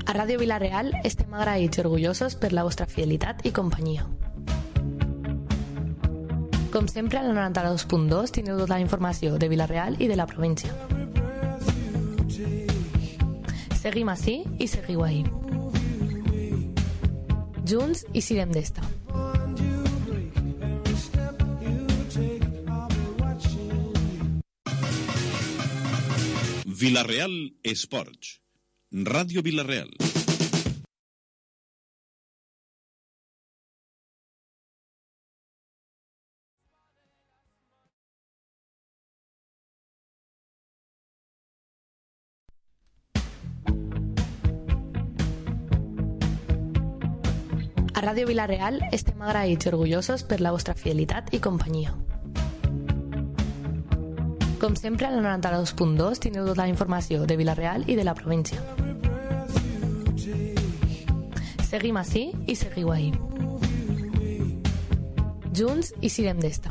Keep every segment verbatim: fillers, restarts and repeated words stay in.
A Ràdio Vila-real estem agraïts i orgullosos per la vostra fidelitat i companyia. Com sempre, al noranta-dos punt dos tindreu tota la informació de Vila-real i de la província. Seguim ací i seguiu ahí. Junts i sirem d'esta. Vila-real Esports. Ràdio Vila-real. A Ràdio Vila-real estem agraïts i orgullosos per la vostra fidelitat i companyia. Com sempre, al noranta-dos punt dos tindreu tota la informació de Vila-real i de la província. Seguim ací i seguiu ahí. Junts i sirem d'esta.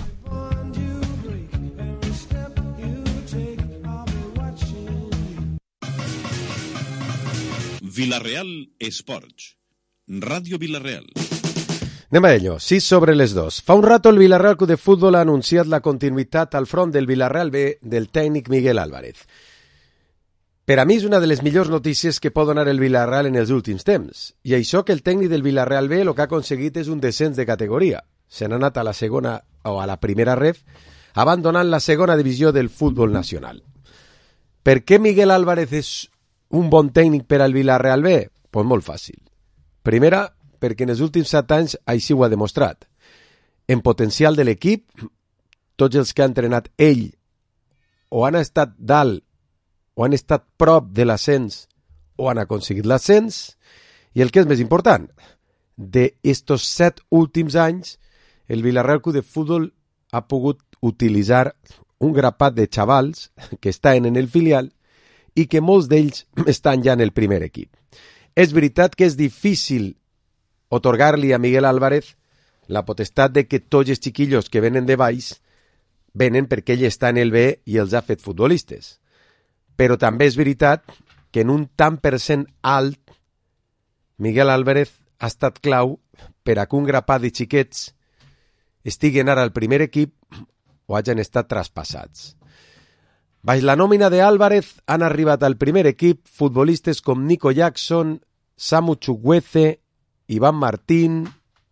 Vila-real Esports. Ràdio Vila-real. Anem a ello. sis sobre les dos. Fa un rato el Villarreal Club de Fútbol ha anunciat la continuïtat al front del Villarreal B del tècnic Miguel Álvarez. Per a mi és una de les millors notícies que pot donar el Villarreal en els últims temps. I això que el tècnic del Villarreal B el que ha aconseguit és un descens de categoria. Se n'ha anat a la segona o a la primera ref, abandonant la segona divisió del futbol nacional. Per què Miguel Álvarez és un bon tècnic per al Villarreal B? Doncs pues molt fàcil. Primera, perquè en els últims set anys així ho ha demostrat. En potencial de l'equip, tots els que ha entrenat ell o han estat dalt o han estat prop de l'ascens o han aconseguit l'ascens, i el que és més important, d'estos set últims anys, el Villarreal Club de Fútbol ha pogut utilitzar un grapat de xavals que estan en el filial i que molts d'ells estan ja en el primer equip. És veritat que és difícil otorgar-li a Miguel Álvarez la potestat de que tots els xiquillos que venen de baix venen perquè ell està en el B i els ha fet futbolistes. Però també és veritat que en un tant per cent alt Miguel Álvarez ha estat clau per a que un grapat de xiquets estiguen ara al primer equip o hagin estat traspassats. Baix la nòmina de Álvarez han arribat al primer equip futbolistes com Nico Jackson, Samu Chukwueze, Iván Martín,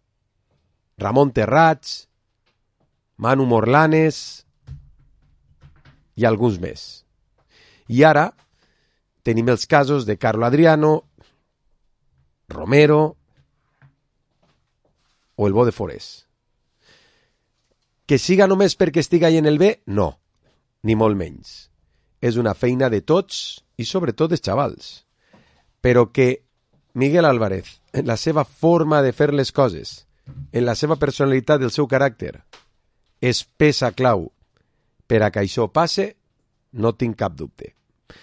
Ramon Terrats, Manu Morlanes i alguns més. I ara tenim els casos de Carlo Adriano, Romero o el Bo de Forés. Que siga només perquè estiga ahí en el B? No, ni molt menys. És una feina de tots i sobretot dels xavals. Però que Miguel Álvarez, en la seva forma de fer les coses, en la seva personalitat, el seu caràcter, és peça clau per a que això passe, no tinc cap dubte.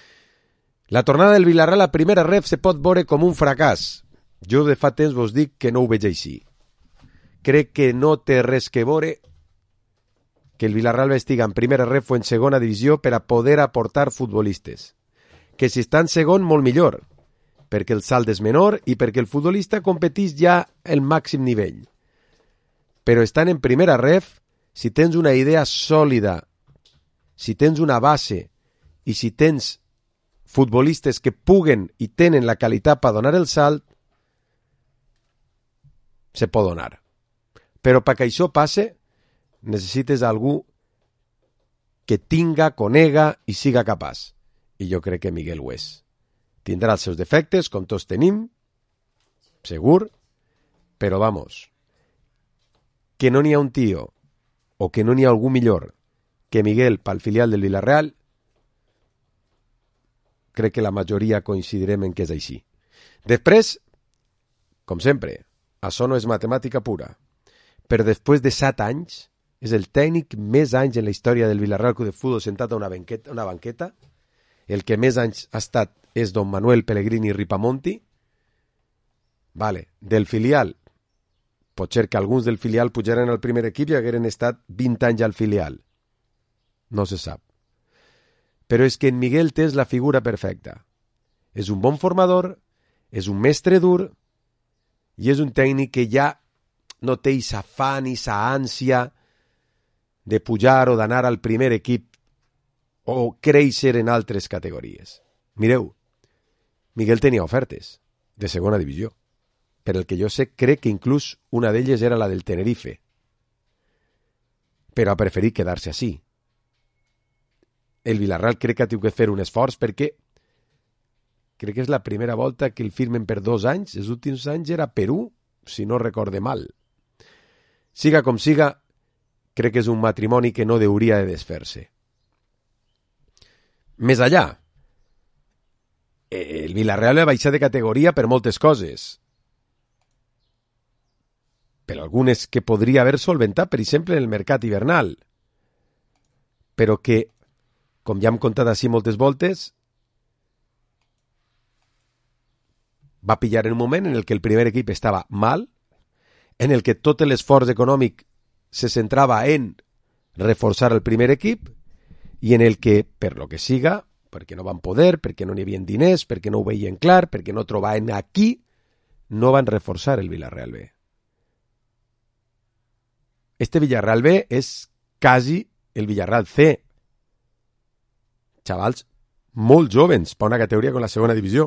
La tornada del Villarreal a primera ref se pot veure com un fracàs. Jo de fa temps vos dic que no ho veig així. Crec que no té res que veure que el Villarreal estiga en primera ref o en segona divisió per a poder aportar futbolistes. Que si està en segon, molt millor, perquè el salt és menor i perquè el futbolista competeix ja el màxim nivell. Però estan en primera ref, si tens una idea sòlida, si tens una base i si tens futbolistes que puguen i tenen la qualitat per donar el salt, se pot donar. Però perquè això passe, necessites algú que tinga, conega i siga capaç. I jo crec que Miguel ho és. Tindrà els seus defectes, com tots tenim, segur, però vamos, que no n'hi ha un tio o que no n'hi ha algú millor que Miguel pel filial del Villarreal, crec que la majoria coincidirem en que és així. Després, com sempre, això no és matemàtica pura, però després de set anys, és el tècnic més anys en la història del Villarreal Club de Fútbol sentat a una banqueta, una banqueta. El que més anys ha estat és don Manuel Pellegrini Ripamonti. Vale, del filial, pot ser que alguns del filial pujaren al primer equip i hagueren estat vint anys al filial. No se sap. Però és que en Miguel té la figura perfecta. És un bon formador, és un mestre dur i és un tècnic que ja no té aquesta afany, aquesta ànsia de pujar o d'anar al primer equip o créixer en altres categories. Mireu, Miguel tenia ofertes de segona divisió. Per el que jo sé, crec que inclús una d'elles era la del Tenerife. Però ha preferit quedar-se així. El Villarreal crec que ha tingut que fer un esforç perquè crec que és la primera volta que el firmen per dos anys. Els últims anys era Perú, si no recorde mal. Siga com siga, crec que és un matrimoni que no hauria de desfer-se. Més allà, el Villarreal va baixar de categoria per moltes coses. Per algunes que podria haver solventat, per exemple, en el mercat hivernal. Però que, com ja hem contat així moltes voltes, va pillar en un moment en el que el primer equip estava mal, en el que tot l'esforç econòmic se centrava en reforçar el primer equip i en el que, per lo que siga, perquè no van poder, perquè no n'hi havia diners, perquè no ho veien clar, perquè no trobaven aquí, no van reforçar el Villarreal B. Este Villarreal B és quasi el Villarreal C. Xavals molt jovens per una categoria com la segona divisió.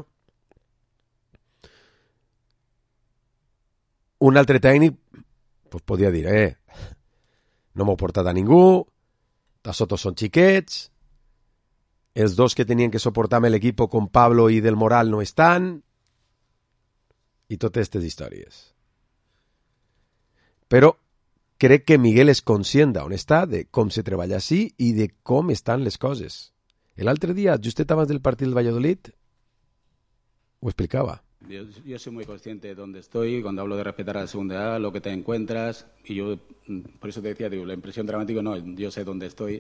Un altre tècnic pues, podia dir, eh, no m'ho portat a ningú, tasotos són xiquets, els dos que tenien que soportar amb l'equip com Pablo i Del Moral no estan, i totes aquestes històries. Però crec que Miguel és conscient d'on està, de com se treballa així i de com estan les coses. L'altre dia, justet abans del partit del Valladolid, ho explicava. Yo, yo soy muy consciente de dónde estoy, cuando hablo de respetar a la segunda A, lo que te encuentras, y yo, por eso te decía, digo, la impresión dramática no, yo sé dónde estoy,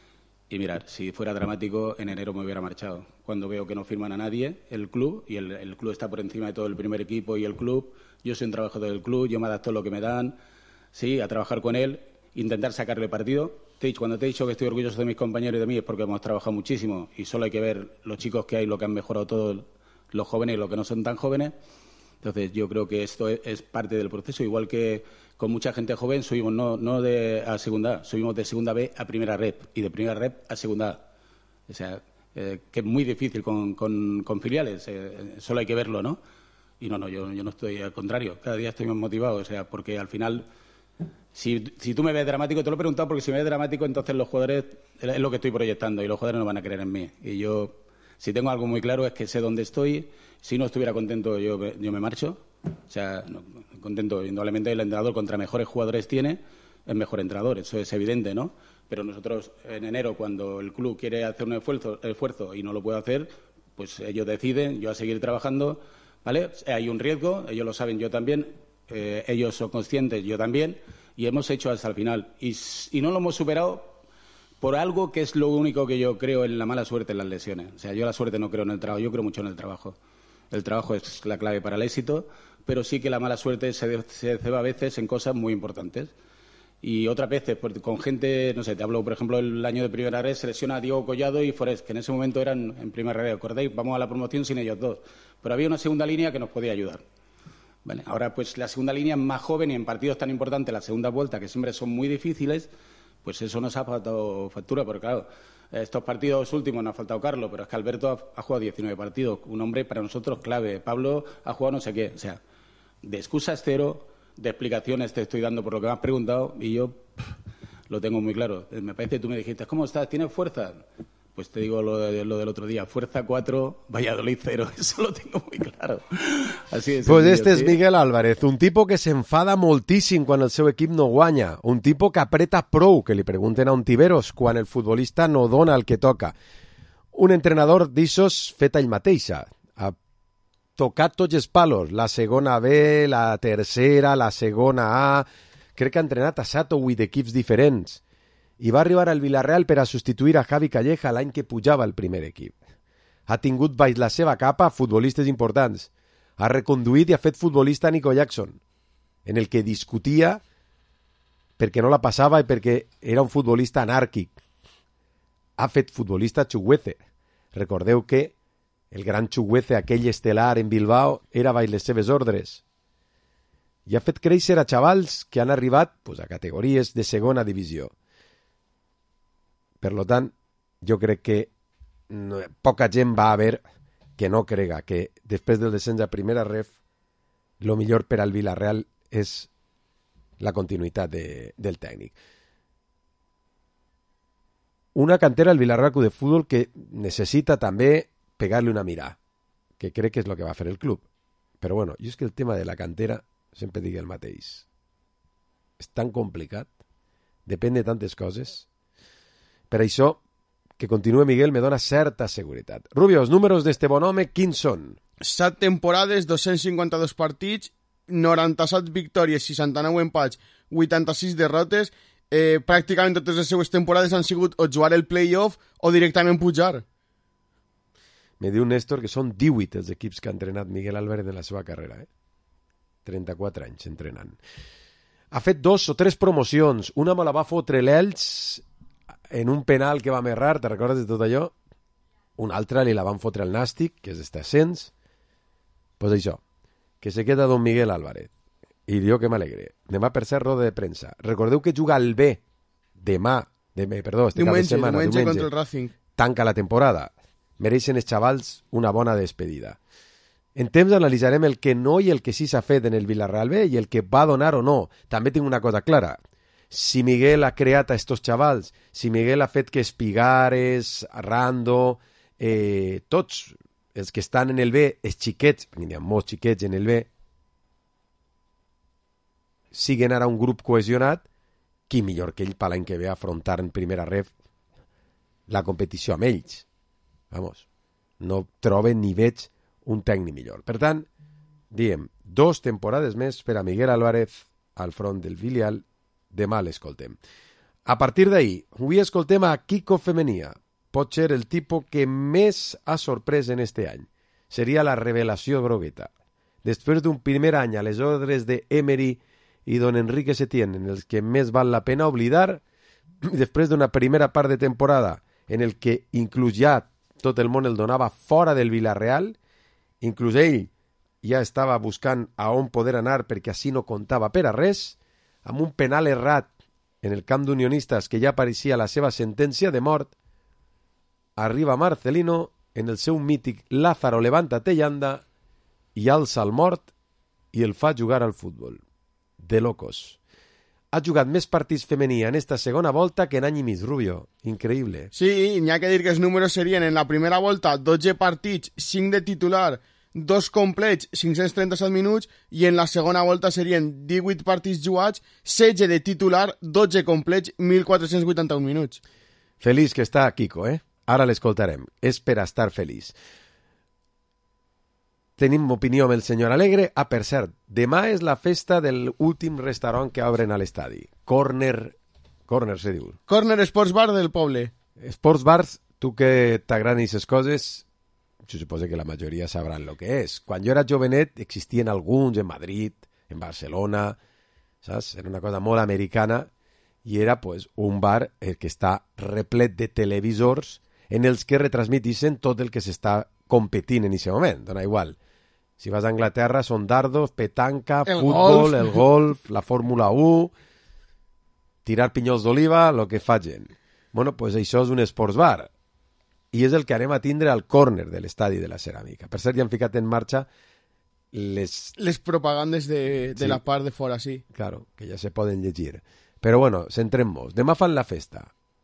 y mirar, si fuera dramático, en enero me hubiera marchado. Cuando veo que no firman a nadie, el club, y el, el club está por encima de todo el primer equipo y el club, yo soy un trabajador del club, yo me adapto a lo que me dan, sí, a trabajar con él, intentar sacarle partido. Te he dicho, cuando te he dicho que estoy orgulloso de mis compañeros y de mí es porque hemos trabajado muchísimo, y solo hay que ver los chicos que hay, lo que han mejorado todos los jóvenes y los que no son tan jóvenes. Entonces yo creo que esto es, es parte del proceso, igual que con mucha gente joven subimos no, no de a segunda A, subimos de segunda B a primera rep y de primera rep a segunda A. O sea, eh, que es muy difícil con, con, con filiales, eh, solo hay que verlo, ¿no? Y no, no, yo, yo no estoy, al contrario, cada día estoy más motivado, o sea, porque al final, si, si tú me ves dramático, te lo he preguntado porque si me ves dramático, entonces los jugadores, es lo que estoy proyectando y los jugadores no van a creer en mí. Y yo, si tengo algo muy claro es que sé dónde estoy. Si no estuviera contento, yo, yo me marcho. O sea, no, contento, indudablemente el entrenador contra mejores jugadores tiene, es mejor entrenador, eso es evidente, ¿no? Pero nosotros en enero, cuando el club quiere hacer un esfuerzo, esfuerzo y no lo puede hacer, pues ellos deciden, yo a seguir trabajando, ¿vale? Hay un riesgo, ellos lo saben, yo también, eh, ellos son conscientes, yo también, y hemos hecho hasta el final. Y, y no lo hemos superado por algo que es lo único que yo creo en la mala suerte, en las lesiones. O sea, yo la suerte no creo en el trabajo, yo creo mucho en el trabajo. El trabajo es la clave para el éxito, pero sí que la mala suerte se, se ceba a veces en cosas muy importantes. Y otras veces, pues, con gente, no sé, te hablo, por ejemplo, el año de primera red se lesiona a Diego Collado y Forest, que en ese momento eran en primera red, ¿acordáis? Vamos a la promoción sin ellos dos. Pero había una segunda línea que nos podía ayudar. Vale, ahora, pues, la segunda línea es más joven y en partidos tan importantes, la segunda vuelta, que siempre son muy difíciles, pues eso nos ha faltado factura, porque claro, estos partidos últimos nos ha faltado Carlos, pero es que Alberto ha, ha jugado diecinueve partidos, un hombre para nosotros clave, Pablo ha jugado no sé qué, o sea, de excusas cero, de explicaciones te estoy dando por lo que me has preguntado y yo pff, lo tengo muy claro. Me parece que tú me dijiste, ¿cómo estás? ¿Tienes fuerza? Pues te digo lo, de, lo del otro día, fuerza cuatro, Valladolid cero, eso lo tengo muy claro. Así de pues sencillo, este ¿sí? és Miguel Álvarez, un tipo que s'enfada moltíssim quan el seu equip no guanya, un tipo que apreta prou, que li pregunten a un Tiberos quan el futbolista no dona el que toca. Un entrenador d'ixos fet ell mateixa, ha tocat tots els palos, la segona B, la tercera, la segona A, crec que ha entrenat a set o vuit equips diferents, i va arribar al Villarreal per a substituir a Javi Calleja l'any que pujava el primer equip. Ha tingut baix la seva capa futbolistes importants, ha reconduït i ha fet futbolista a Nico Jackson, en el que discutia perquè no la passava i perquè era un futbolista anàrquic. Ha fet futbolista Chuguece. Recordeu que el gran Chuguece, aquell estel·lar en Bilbao, era baix les seves ordres. I ha fet créixer a xavals que han arribat pues, a categories de segona divisió. Per lo tant, jo crec que no, poca gent va haver que no crega que després del descens a primera ref lo millor per al Villarreal és la continuïtat de, del tècnic. Una cantera al Villarreal Club de Futbol que necessita també pegar-li una mirada, que crec que és el que va fer el club. Però bueno, jo és que el tema de la cantera sempre dic el mateix. És tan complicat, depèn de tantes coses. Per això, que continue Miguel me dona certa seguretat. Rubio, els números d'este bon home, quins són? set temporades, dos-cents cinquanta-dos partits, noranta-set victòries, seixanta-nou empats, vuitanta-sis derrotes. Eh, pràcticament totes les seues temporades han sigut o jugar el play-off o directament pujar. Me diu Néstor que són divuit els equips que ha entrenat Miguel Álvarez en la seva carrera. Eh? trenta-quatre anys entrenant. Ha fet dos o tres promocions. Una me la va fotre l'Elx en un penal que va errar, te recordes de tot allò? Una altra li la van fotre al Nàstic, que és d'este ascens. Pues això, que se queda don Miguel Álvarez. I diu que m'alegre. Demà, per cert, roda de premsa. Recordeu que juga al B demà, demà perdó, este diumenge, cap de setmana, diumenge, diumenge, contra el Racing. Tanca la temporada. Mereixen els xavals una bona despedida. En temps analitzarem el que no i el que sí s'ha fet en el Villarreal B i el que va donar o no. També tinc una cosa clara. Si Miguel ha creat a estos xavals, si Miguel ha fet que Espigares, Rando, eh, tots els que estan en el B, els xiquets, n'hi ha molts xiquets en el B, siguen ara un grup cohesionat, qui millor que ell per l'any que ve afrontar en primera ref la competició amb ells. Vamos, no trobe ni veig un tècnic millor. Per tant, diem, dos temporades més per a Miguel Álvarez al front del filial. Demà l'escoltem. A partir d'ahir, avui escoltem a Kiko Femenia. Pot ser el tipus que més ha sorprès en este any. Seria la revelació grogueta. Després d'un primer any a les ordres de Emery i don Enrique Setién, en els que més val la pena oblidar, després d'una primera part de temporada en el que inclús ja tot el món el donava fora del Villarreal, inclús ell ja estava buscant a on poder anar perquè així no comptava per a res, amb un penal errat en el camp d'unionistes que ja apareixia la seva sentència de mort, arriba Marcelino en el seu mític Lázaro levántate y anda i alça el mort i el fa jugar al futbol. De locos. Ha jugat més partits femení en esta segona volta que en any i mig, Rubio. Increïble. Sí, n'hi ha que dir que els números serien en la primera volta dotze partits, cinc de titular, dos complets, cinc-cents trenta-set minuts, i en la segona volta serien divuit partits jugats, setze de titular, dotze complets, mil quatre-cents vuitanta-un minuts. Feliç que està Kiko, eh? Ara l'escoltarem. És per a estar feliç. Tenim opinió amb el senyor Alegre. Ah, per cert, demà és la festa del últim restaurant que obren a l'estadi. Corner... Corner, se diu. Corner Sports Bar del poble. Sports Bars, tu que t'agraden aquestes coses, jo suposo que la majoria sabran el que és. Quan jo era jovenet existien alguns en Madrid, en Barcelona, saps? Era una cosa molt americana i era pues, un bar eh, que està replet de televisors en els que retransmitixen tot el que s'està competint en aquest moment. Dona igual. Si vas a Anglaterra són dardos, petanca, el futbol, golf. el golf, la Fórmula u, tirar pinyols d'oliva, el que fa gent. Bueno, pues això és un sports bar. I és el que anem a tindre al córner de l'estadi de la Ceràmica. Per cert, ja han ficat en marxa les... Les propagandes de, de Sí. la part de fora, sí. Claro, que ja se poden llegir. Però bueno, centrem-nos. Demà fan la festa,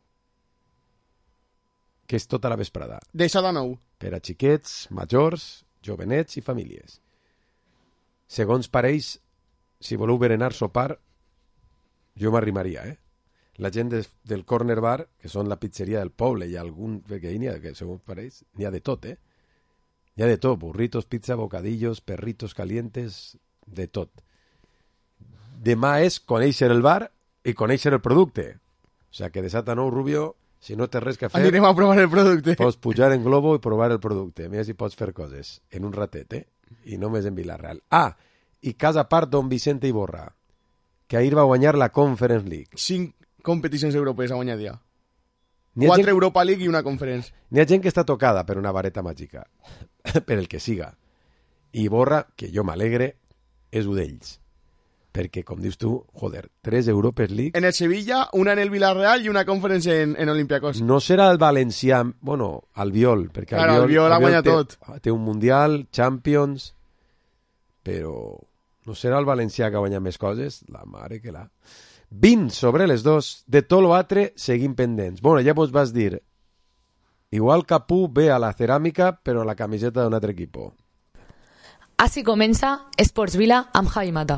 que és tota la vesprada, De set a nou. per a xiquets, majors, jovenets i famílies. Segons pareix, si voleu berenar sopar, jo m'arrimaria, eh? La gent de, del Corner Bar, que són la pizzeria del poble, i algun pequeña, que segons pareix, n'hi ha de tot, eh? N'hi ha de tot, burritos, pizza, bocadillos, perritos calientes, de tot. Demà és conèixer el bar i conèixer el producte. O sigui que de set a nou, Rubio, si no tens res que fer, Anirem a provar el producte. pots pujar en globo i provar el producte. Mira si pots fer coses en un ratet, eh? I només en Villarreal. Ah, i casa a part don Vicente Iborra, que ahir va guanyar la Conference League. Cinc competicions europees ha guanyat ja. Quatre Europa League i una Conference. N'hi ha gent que està tocada per una vareta màgica, per el que siga. I Borra, que jo m'alegre, és un d'ells. Perquè, com dius tu, joder, tres Europes League... En el Sevilla, una en el Villarreal i una Conference en, en Olympiacos. No serà el valencià... Bueno, Albiol, perquè claro, Albiol, Albiol ha guanyat tot. Té un Mundial, Champions... Però no serà el valencià que ha guanyat més coses? La mare que l'ha... vint sobre les dos, de tot l'altre seguim pendents. Bueno, ja vos vas dir, igual Capú ve a la ceràmica, però a la camiseta d'un altre equip. Així comença Esports Vila amb Javi Mata.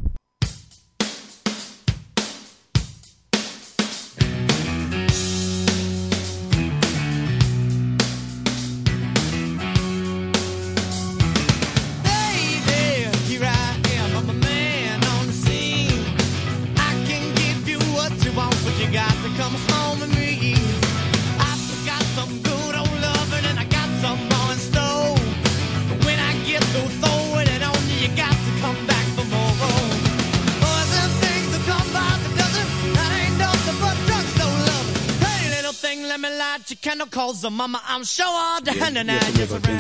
Calls them, mama, I'm sure all the hand and I just around.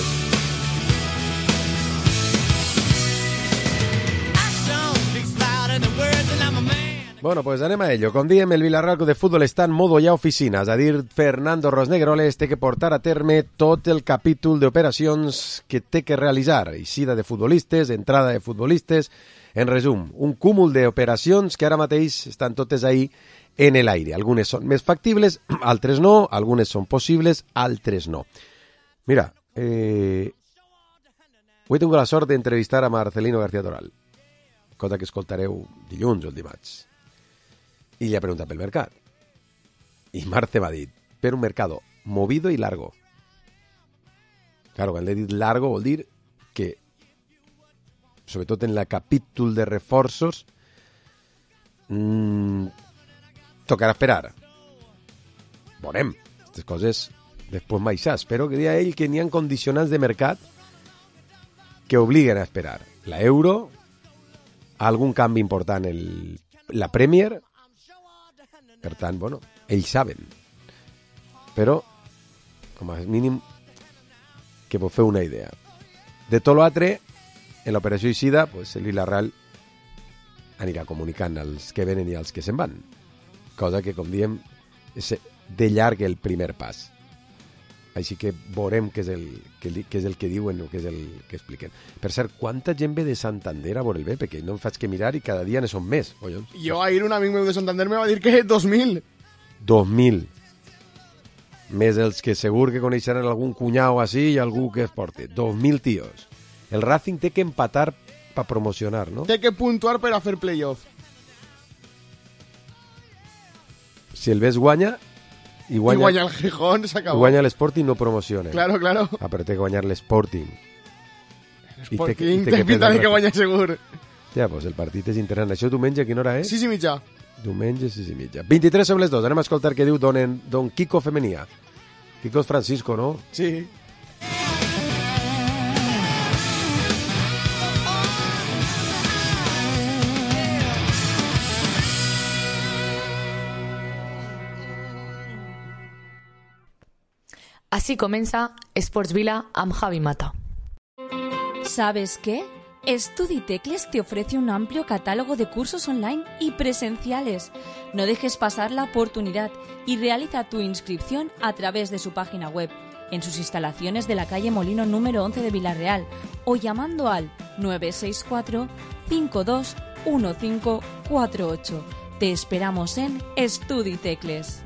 Bueno, pues anem a ello. Com diem, el Villarreal Club de Fútbol està en modo ja oficina, és a dir, Fernando Rosnegueroles té que portar a terme tot el capítol d'operacions que té que realitzar. Eixida de futbolistes, entrada de futbolistes, en resum, un cúmul d'operacions que ara mateix estan totes ahí en el aire. Algunes són més factibles, altres no, algunes són possibles, altres no. Mira, eh, avui tinc la sort d'entrevistar a Marcelino García Toral, cosa que escoltareu dilluns o el dimarts. I li ha preguntat pel mercat. I Marce m'ha dit, per un mercado movido y largo. Claro, quan l'he dit largo vol dir que, sobretot en el capítol de reforços, mmm, tocarà esperar. Veurem. Aquestes coses després m'aixàs. Però que dia ell que n'hi ha condicionants de mercat que obliguen a esperar. La Euro, algun canvi important en la Premier. Per tant, bueno, ells saben. Però, com a mínim, que vos feu una idea. De tot l'altre, en l'operació Eixida, pues, el Villarreal anirà comunicant als que venen i als que se'n van. Cosa que, com diem, és de llarg el primer pas. Així que veurem què és el que, què és el que diuen o què és el que expliquen. Per cert, quanta gent ve de Santander a veure el bé? Perquè no em faig que mirar i cada dia ne són més. Collons. Jo ahir un amic meu de Santander me va dir que dos mil. dos mil. Més els que segur que coneixeran algun cunyau així i algú que es porte. dos mil tios. El Racing té que empatar per promocionar, no? Té que puntuar per a fer playoff. Si el Ves guanya... I guanya, I guanya el Gijón, s'acabó. I guanya l'Sporting, no promociona. Claro, claro. Ah, però té que guanyar l'Sporting. L'Sporting té, té, té pinta de que guanya segur. Ja, doncs el partit és interessant. Això diumenge a quina hora és? Sis i mitja. Diumenge, sis i mitja. vint-i-tres sobre les dos. Anem a escoltar què diu don, don Kiko Femenia. Kiko és Francisco, no? Sí. Así comienza Esports Vila amb Javi Mata. ¿Sabes qué? Estuditecles te ofrece un amplio catálogo de cursos online y presenciales. No dejes pasar la oportunidad y realiza tu inscripción a través de su página web, en sus instalaciones de la calle Molino número once de Villarreal o llamando al nueve seis cuatro, cinco dos uno cinco cuatro ocho. Te esperamos en Estuditecles.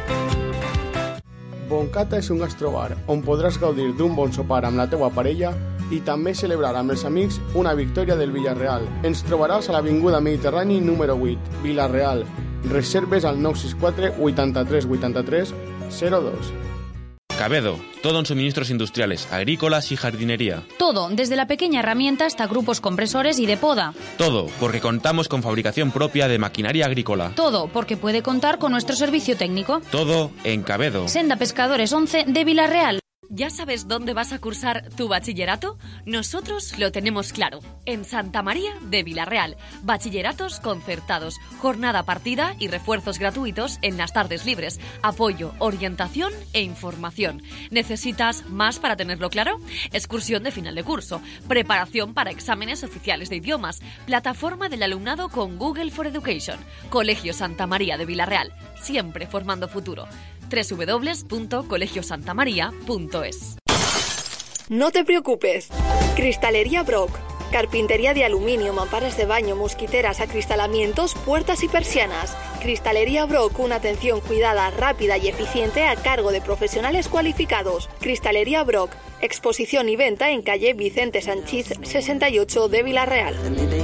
Boncata és un gastrobar on podràs gaudir d'un bon sopar amb la teua parella i també celebrar amb els amics una victòria del Villarreal. Ens trobaràs a l'Avinguda Mediterrani número vuit, Villarreal. Reserves al nou sis quatre, vuitanta-tres vuitanta-tres, zero dos. Cabedo, todo en suministros industriales, agrícolas y jardinería. Todo, desde la pequeña herramienta hasta grupos compresores y de poda. Todo, porque contamos con fabricación propia de maquinaria agrícola. Todo, porque puede contar con nuestro servicio técnico. Todo en Cabedo. Senda Pescadores once de Villarreal. ¿Ya sabes dónde vas a cursar tu bachillerato? Nosotros lo tenemos claro. En Santa María de Vilarreal. Bachilleratos concertados, jornada partida y refuerzos gratuitos en las tardes libres. Apoyo, orientación e información. ¿Necesitas más para tenerlo claro? Excursión de final de curso. Preparación para exámenes oficiales de idiomas. Plataforma del alumnado con Google for Education. Colegio Santa María de Vilarreal. Siempre formando futuro. doble u doble u doble u punto colegio santa maría punto es. No te preocupes. Cristalería Brock. Carpintería de aluminio, mamparas de baño, mosquiteras, acristalamientos, puertas y persianas. Cristalería Brock, una atención cuidada, rápida y eficiente a cargo de profesionales cualificados. Cristalería Brock. Exposición y venta en calle Vicente Sanchís sesenta y ocho de Vilarreal.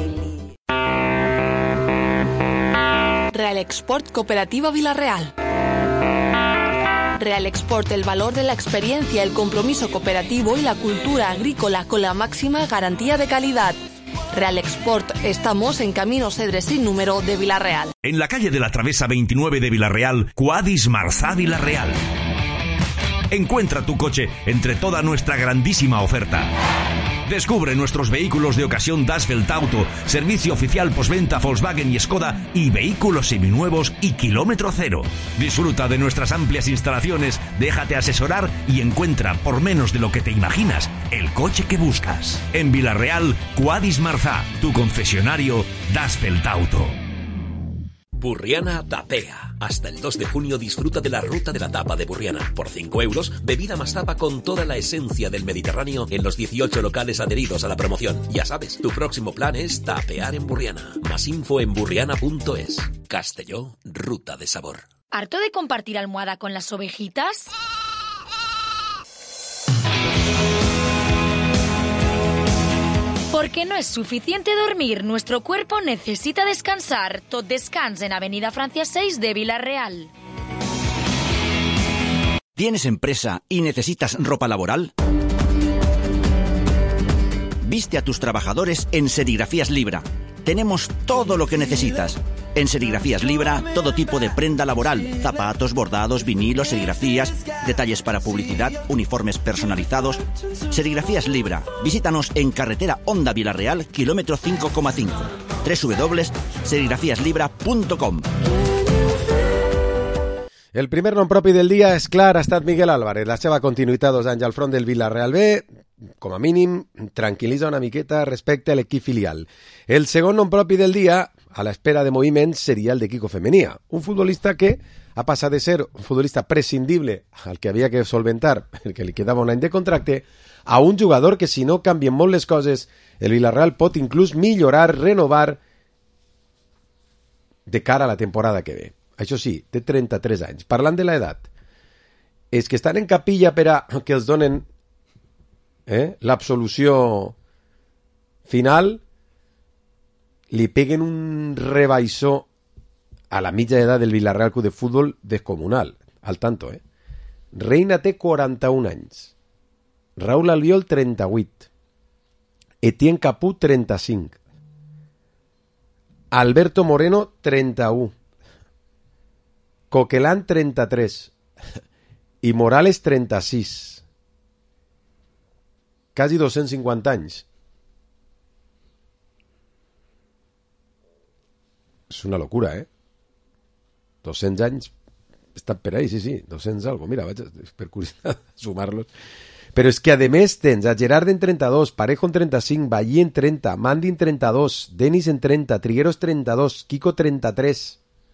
Real Export Cooperativa Vilarreal. Real Export, el valor de la experiencia, el compromiso cooperativo y la cultura agrícola con la máxima garantía de calidad. Real Export, estamos en Camino Cedres sin número de Vilarreal. En la calle de la Travesa veintinueve de Vilarreal, Cuadis Marzá Vilarreal. Encuentra tu coche entre toda nuestra grandísima oferta. Descubre nuestros vehículos de ocasión Dasfeld Auto, servicio oficial postventa Volkswagen y Skoda y vehículos seminuevos y kilómetro cero. Disfruta de nuestras amplias instalaciones, déjate asesorar y encuentra por menos de lo que te imaginas el coche que buscas. En Vilarreal, Cuadis Marzá, tu concesionario Dasfeld Auto. Burriana Tapea. Hasta el dos de junio disfruta de la ruta de la tapa de Burriana. Por cinco euros, bebida más tapa con toda la esencia del Mediterráneo en los dieciocho locales adheridos a la promoción. Ya sabes, tu próximo plan es tapear en Burriana. Más info en burriana punto es. Castelló, ruta de sabor. ¿Harto de compartir almohada con las ovejitas? Porque no es suficiente dormir, nuestro cuerpo necesita descansar. Tot Descans en Avenida Francia seis de Vilarreal. ¿Tienes empresa y necesitas ropa laboral? Viste a tus trabajadores en Serigrafías Libra. Tenemos todo lo que necesitas. En Serigrafías Libra, todo tipo de prenda laboral, zapatos, bordados, vinilos, serigrafías, detalles para publicidad, uniformes personalizados. Serigrafías Libra. Visítanos en carretera Honda Vilarreal, kilómetro cinco coma cinco. doble u doble u doble u punto serigrafías libra punto com. El primer nom propi del dia és clar, ha estat Miguel Álvarez. La seva continuïtat dos anys al front del Villarreal B, com a mínim, tranquil·litza una miqueta respecte a l'equip filial. El segon nom propi del dia, a l'espera de moviments, seria el de Kiko Femenía, un futbolista que ha passat de ser un futbolista prescindible al que havia que solventar, el que li quedava un any de contracte, a un jugador que, si no canvien molt les coses, el Villarreal pot inclús millorar, renovar de cara a la temporada que ve. Això sí, té trenta-tres anys. Parlant de l'edat, és que estan en capilla per a que els donen eh, l'absolució final, li peguen un rebaixó a la mitja edat del Villarreal Club de Futbol descomunal, al tanto, eh? Reina té quaranta-un anys, Raúl Albiol trenta-vuit, Etienne Capú trenta-cinc, Alberto Moreno trenta-u, Coquelán trenta-tres i Morales trenta-sis. Quasi dos-cents cinquanta anys. És una locura, eh? dos-cents anys estan per ahí, sí, sí, dos-cents algo. Mira, vaig per curiositat sumar-los. Però és que, a més, tens a Gerard en trenta-dos, Parejo en trenta-cinc, Ballí en trenta, Mandi en trenta-dos, Denis en trenta, Trigueros trenta-dos, Kiko trenta-tres.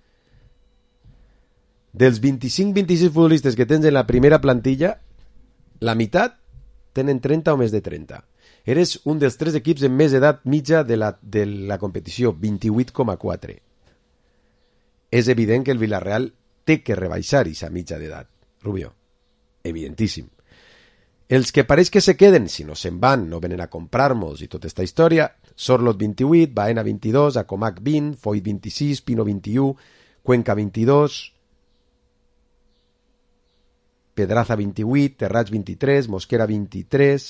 Dels vint-i-cinc vint-i-sis futbolistes que tens en la primera plantilla, la meitat tenen trenta o més de trenta. Eres un dels tres equips amb més edat mitja de la, de la competició, vint-i-vuit coma quatre. És evident que el Villarreal té que rebaixar aquesta mitja d'edat, Rubio. Evidentíssim. Els que pareix que se queden, si no se'n van, no venen a comprar-nos i tota esta història, Sorlot vint-i-vuit, Baena vint-i-dos, Acomac vint, Foyt vint-i-sis, Pino vint-i-u, Cuenca vint-i-dos, Pedraza vint-i-vuit, Terrats vint-i-tres, Mosquera vint-i-tres...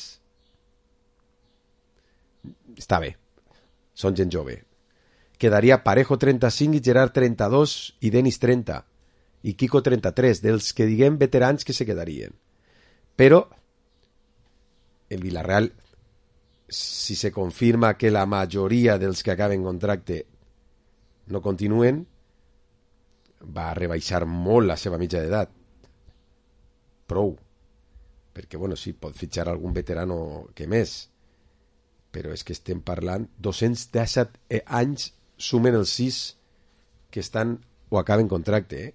Està bé, són gent jove. Quedaria Parejo trenta-cinc i Gerard trenta-dos i Denis trenta i Kiko trenta-tres, dels que diguem veterans que se quedarien. Però el Villarreal, si se confirma que la majoria dels que acaben contracte no continuen, va a rebaixar molt la seva mitja d'edat. Prou. Perquè, bueno, sí, pot fitxar algun veterano que més, però és que estem parlant dos-cents disset anys, sumen els sis que estan o acaben contracte, eh?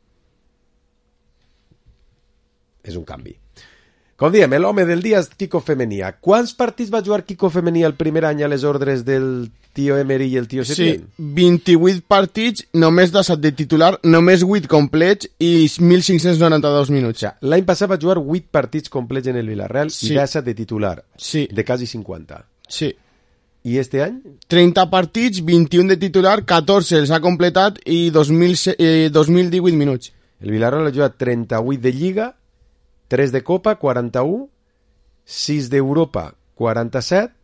És un canvi. Com diem, l'home del dia és Quico Femenia. Quants partits va jugar Quico Femenia el primer any a les ordres del tio Emery i el tio Setién? Sí, vint-i-vuit partits, només disset de titular, només vuit complets i mil cinc-cents noranta-dos minuts. O sigui, l'any passat va jugar vuit partits complets en el Villarreal sí. i disset de titular, sí. de quasi cinquanta. Sí. I este any? trenta partits, vint-i-un de titular, catorze els ha completat i dos mil divuit minuts. El Villarreal ha jugat trenta-vuit de Lliga, tres de Copa, quaranta-u, sis d'Europa, quaranta-set,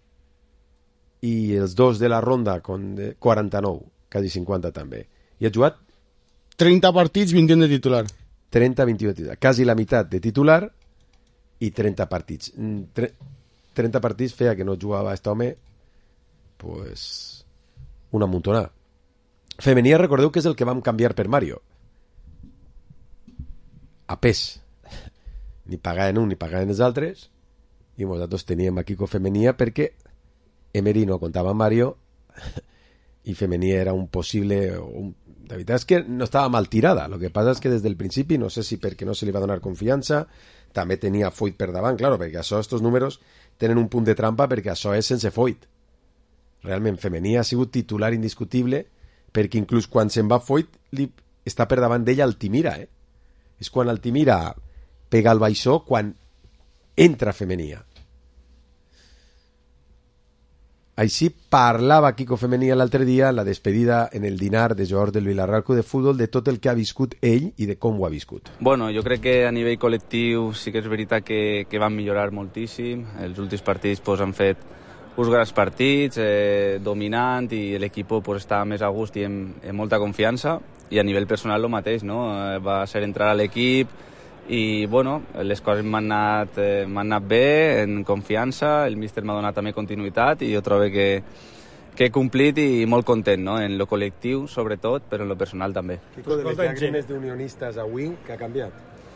i els dos de la ronda, quaranta-nou, quasi cinquanta també. I ha jugat? trenta partits, vint-i-un de titular. trenta, vint-i-un de titular. Quasi la meitat de titular i trenta partits. trenta partits feia que no jugava aquest home, pues, una muntonada. Femenia, recordeu que és el que vam canviar per Mario. A pes. Ni pagaven un ni pagaven els altres, i nosaltres teníem a Quico Femenia perquè Emery no comptava amb Mario i Femenia era un possible... Un... La veritat és que no estava mal tirada, el que passa és que des del principi, no sé si perquè no se li va donar confiança, també tenia Foyt per davant, claro, perquè això, estos números tenen un punt de trampa perquè això és sense Foyt. Realment Femenia ha sigut titular indiscutible perquè inclús quan se'n va Foyt li està per davant d'ella Altimira, eh? És quan Altimira pega el baixó quan entra Femenia. Així parlava Quico Femenia l'altre dia en la despedida en el dinar de jugadors del Villarreal Club de Futbol de tot el que ha viscut ell i de com ho ha viscut. Bueno, jo crec que a nivell col·lectiu sí que és veritat que, que van millorar moltíssim. Els últims partits pues, han fet uns grans partits, eh, dominant, i l'equip pues, està més a gust i amb, amb molta confiança. I a nivell personal el mateix, no? Eh, va ser entrar a l'equip i bueno, les coses m'han anat, eh, m'han anat bé, en confiança, el míster m'ha donat també continuïtat i jo trobo que, que he complit i molt content, no? En lo col·lectiu sobretot, però en lo personal també. Quico, de les llàgrimes d'unionistes avui, què ha canviat?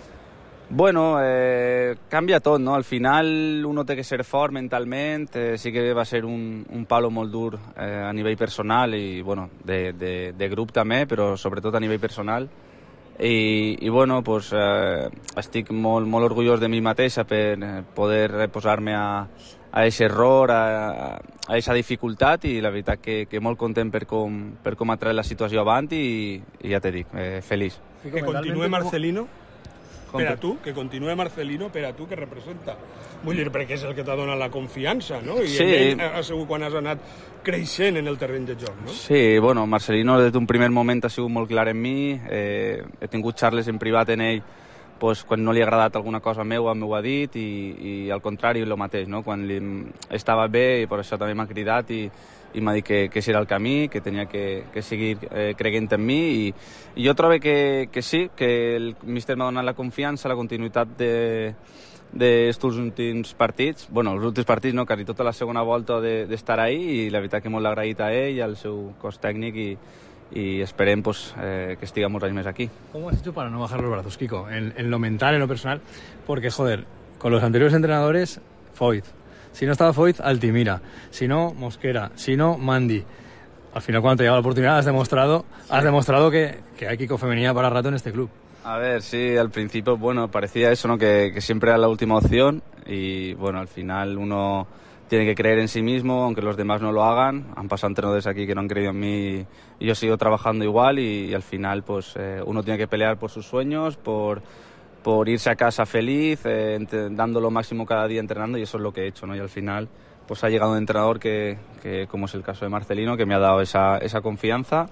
Bueno, eh, canvia tot, no? Al final uno té que ser fort mentalment, eh, sí que va ser un, un palo molt dur eh, a nivell personal i bueno, de, de, de grup també, però sobretot a nivell personal. I, i bueno, pues, eh, estic molt, molt orgullós de mi mateixa per poder reposar-me a aquest error, a aquesta dificultat, i la veritat que, que molt content per com, per com ha tret la situació avant i, i ja te dic, eh, feliç. Que continue Marcelino per a tu, que continue Marcelino per a tu, que representa. Vull dir, perquè és el que t'ha donat la confiança, no? I sí. Ell ha sigut quan has anat creixent en el terreny de joc, no? Sí, bueno, Marcelino des d'un primer moment ha sigut molt clar en mi, eh, he tingut xarles en privat en ell, pues, quan no li ha agradat alguna cosa meua m'ho ha dit, i, i al contrari el mateix, no? Quan li estava bé, i per això també m'ha cridat i, i m'ha dit que, que era el camí, que tenia que, que seguir eh, creient en mi, i, i jo trobo que, que sí, que el míster m'ha donat la confiança, la continuïtat de d'estos últims partits, bueno, els últims partits no, quasi tota la segona volta d'estar de, ahí, i la veritat que molt agraït a ell i al seu cos tècnic, i, y esperem pues, eh, que estigamos ahí mes aquí. ¿Cómo has hecho para no bajar los brazos, Quico? En, en lo mental, en lo personal, porque joder, con los anteriores entrenadores, Foyt. Si no estaba Foyt, Altimira. Si no, Mosquera. Si no, Mandi. Al final, cuando te llega la oportunidad, has demostrado, sí. has demostrado que, que hay Quico Femenía para rato en este club. A ver, sí, al principio, bueno, parecía eso, ¿no? Que, que siempre era la última opción, y bueno, al final uno tiene que creer en sí mismo, aunque los demás no lo hagan. Han pasado entrenadores aquí que no han creído en mí y yo sigo trabajando igual, y, y al final pues eh, uno tiene que pelear por sus sueños, por, por irse a casa feliz, eh, dando lo máximo cada día entrenando, y eso es lo que he hecho, ¿no? Y al final pues ha llegado un entrenador que, que como es el caso de Marcelino, que me ha dado esa, esa confianza,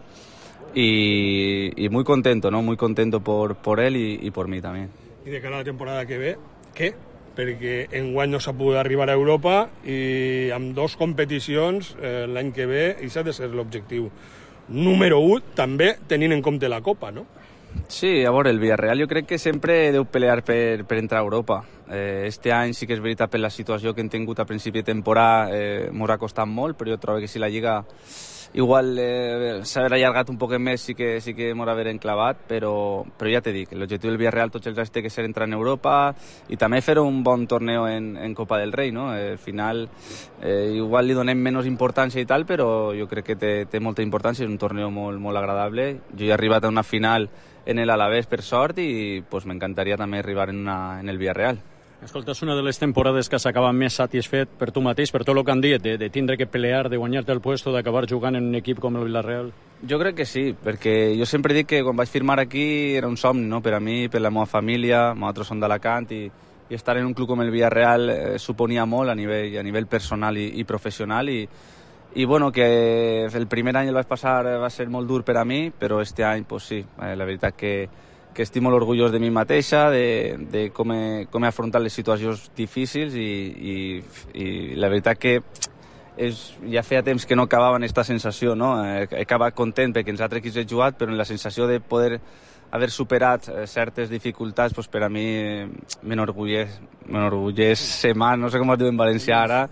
y, y muy contento, ¿no? Muy contento por, por él y, y por mí también. Y de cara a la temporada que ve, ¿qué? Perquè enguany no s'ha pogut arribar a Europa, i amb dos competicions eh, l'any que ve, i s'ha de ser l'objectiu número u, també tenint en compte la Copa, no? Sí, a veure, el Villarreal jo crec que sempre deu pelear per, per entrar a Europa. eh, este any sí que és veritat per la situació que hem tingut a principi de temporada eh, m'ho ha costat molt, però jo trobo que si la Lliga igual eh, s'haver allargat un poc més sí que, sí que m'ho haver enclavat, però, però ja t'he dit, l'objectiu del Villarreal tots els anys té que ser entrar en Europa i també fer un bon torneo en, en Copa del Rei, no? Eh, al final eh, igual li donem menys importància i tal, però jo crec que té, té molta importància, és un torneo molt, molt agradable. Jo he arribat a una final en el Alavés per sort i pues, m'encantaria també arribar en, una, en el Villarreal. Escolta, és una de les temporades que s'acaba més satisfet per tu mateix, per tot el que han dit, de, de tindre que pelear, de guanyar-te el puesto, d'acabar jugant en un equip com el Villarreal? Jo crec que sí, perquè jo sempre dic que quan vaig firmar aquí era un somni, no? Per a mi, per la meva família, nosaltres som d'Alacant i, i estar en un club com el Villarreal eh, suponia molt a nivell, a nivell personal i, i professional i, i bueno, que el primer any el vaig passar va ser molt dur per a mi, però este any, pues sí, eh, la veritat que que estic molt orgullós de mi mateixa, de, de com, he, com he afrontat les situacions difícils i, i, i la veritat que és, ja feia temps que no acabava aquesta sensació, no? He, he acabat content perquè ens altres equips he jugat, però en la sensació de poder haver superat certes dificultats, pues, per a mi m'enorgulleix, m'enorgulleix sema, no sé com es diu en valencià ara,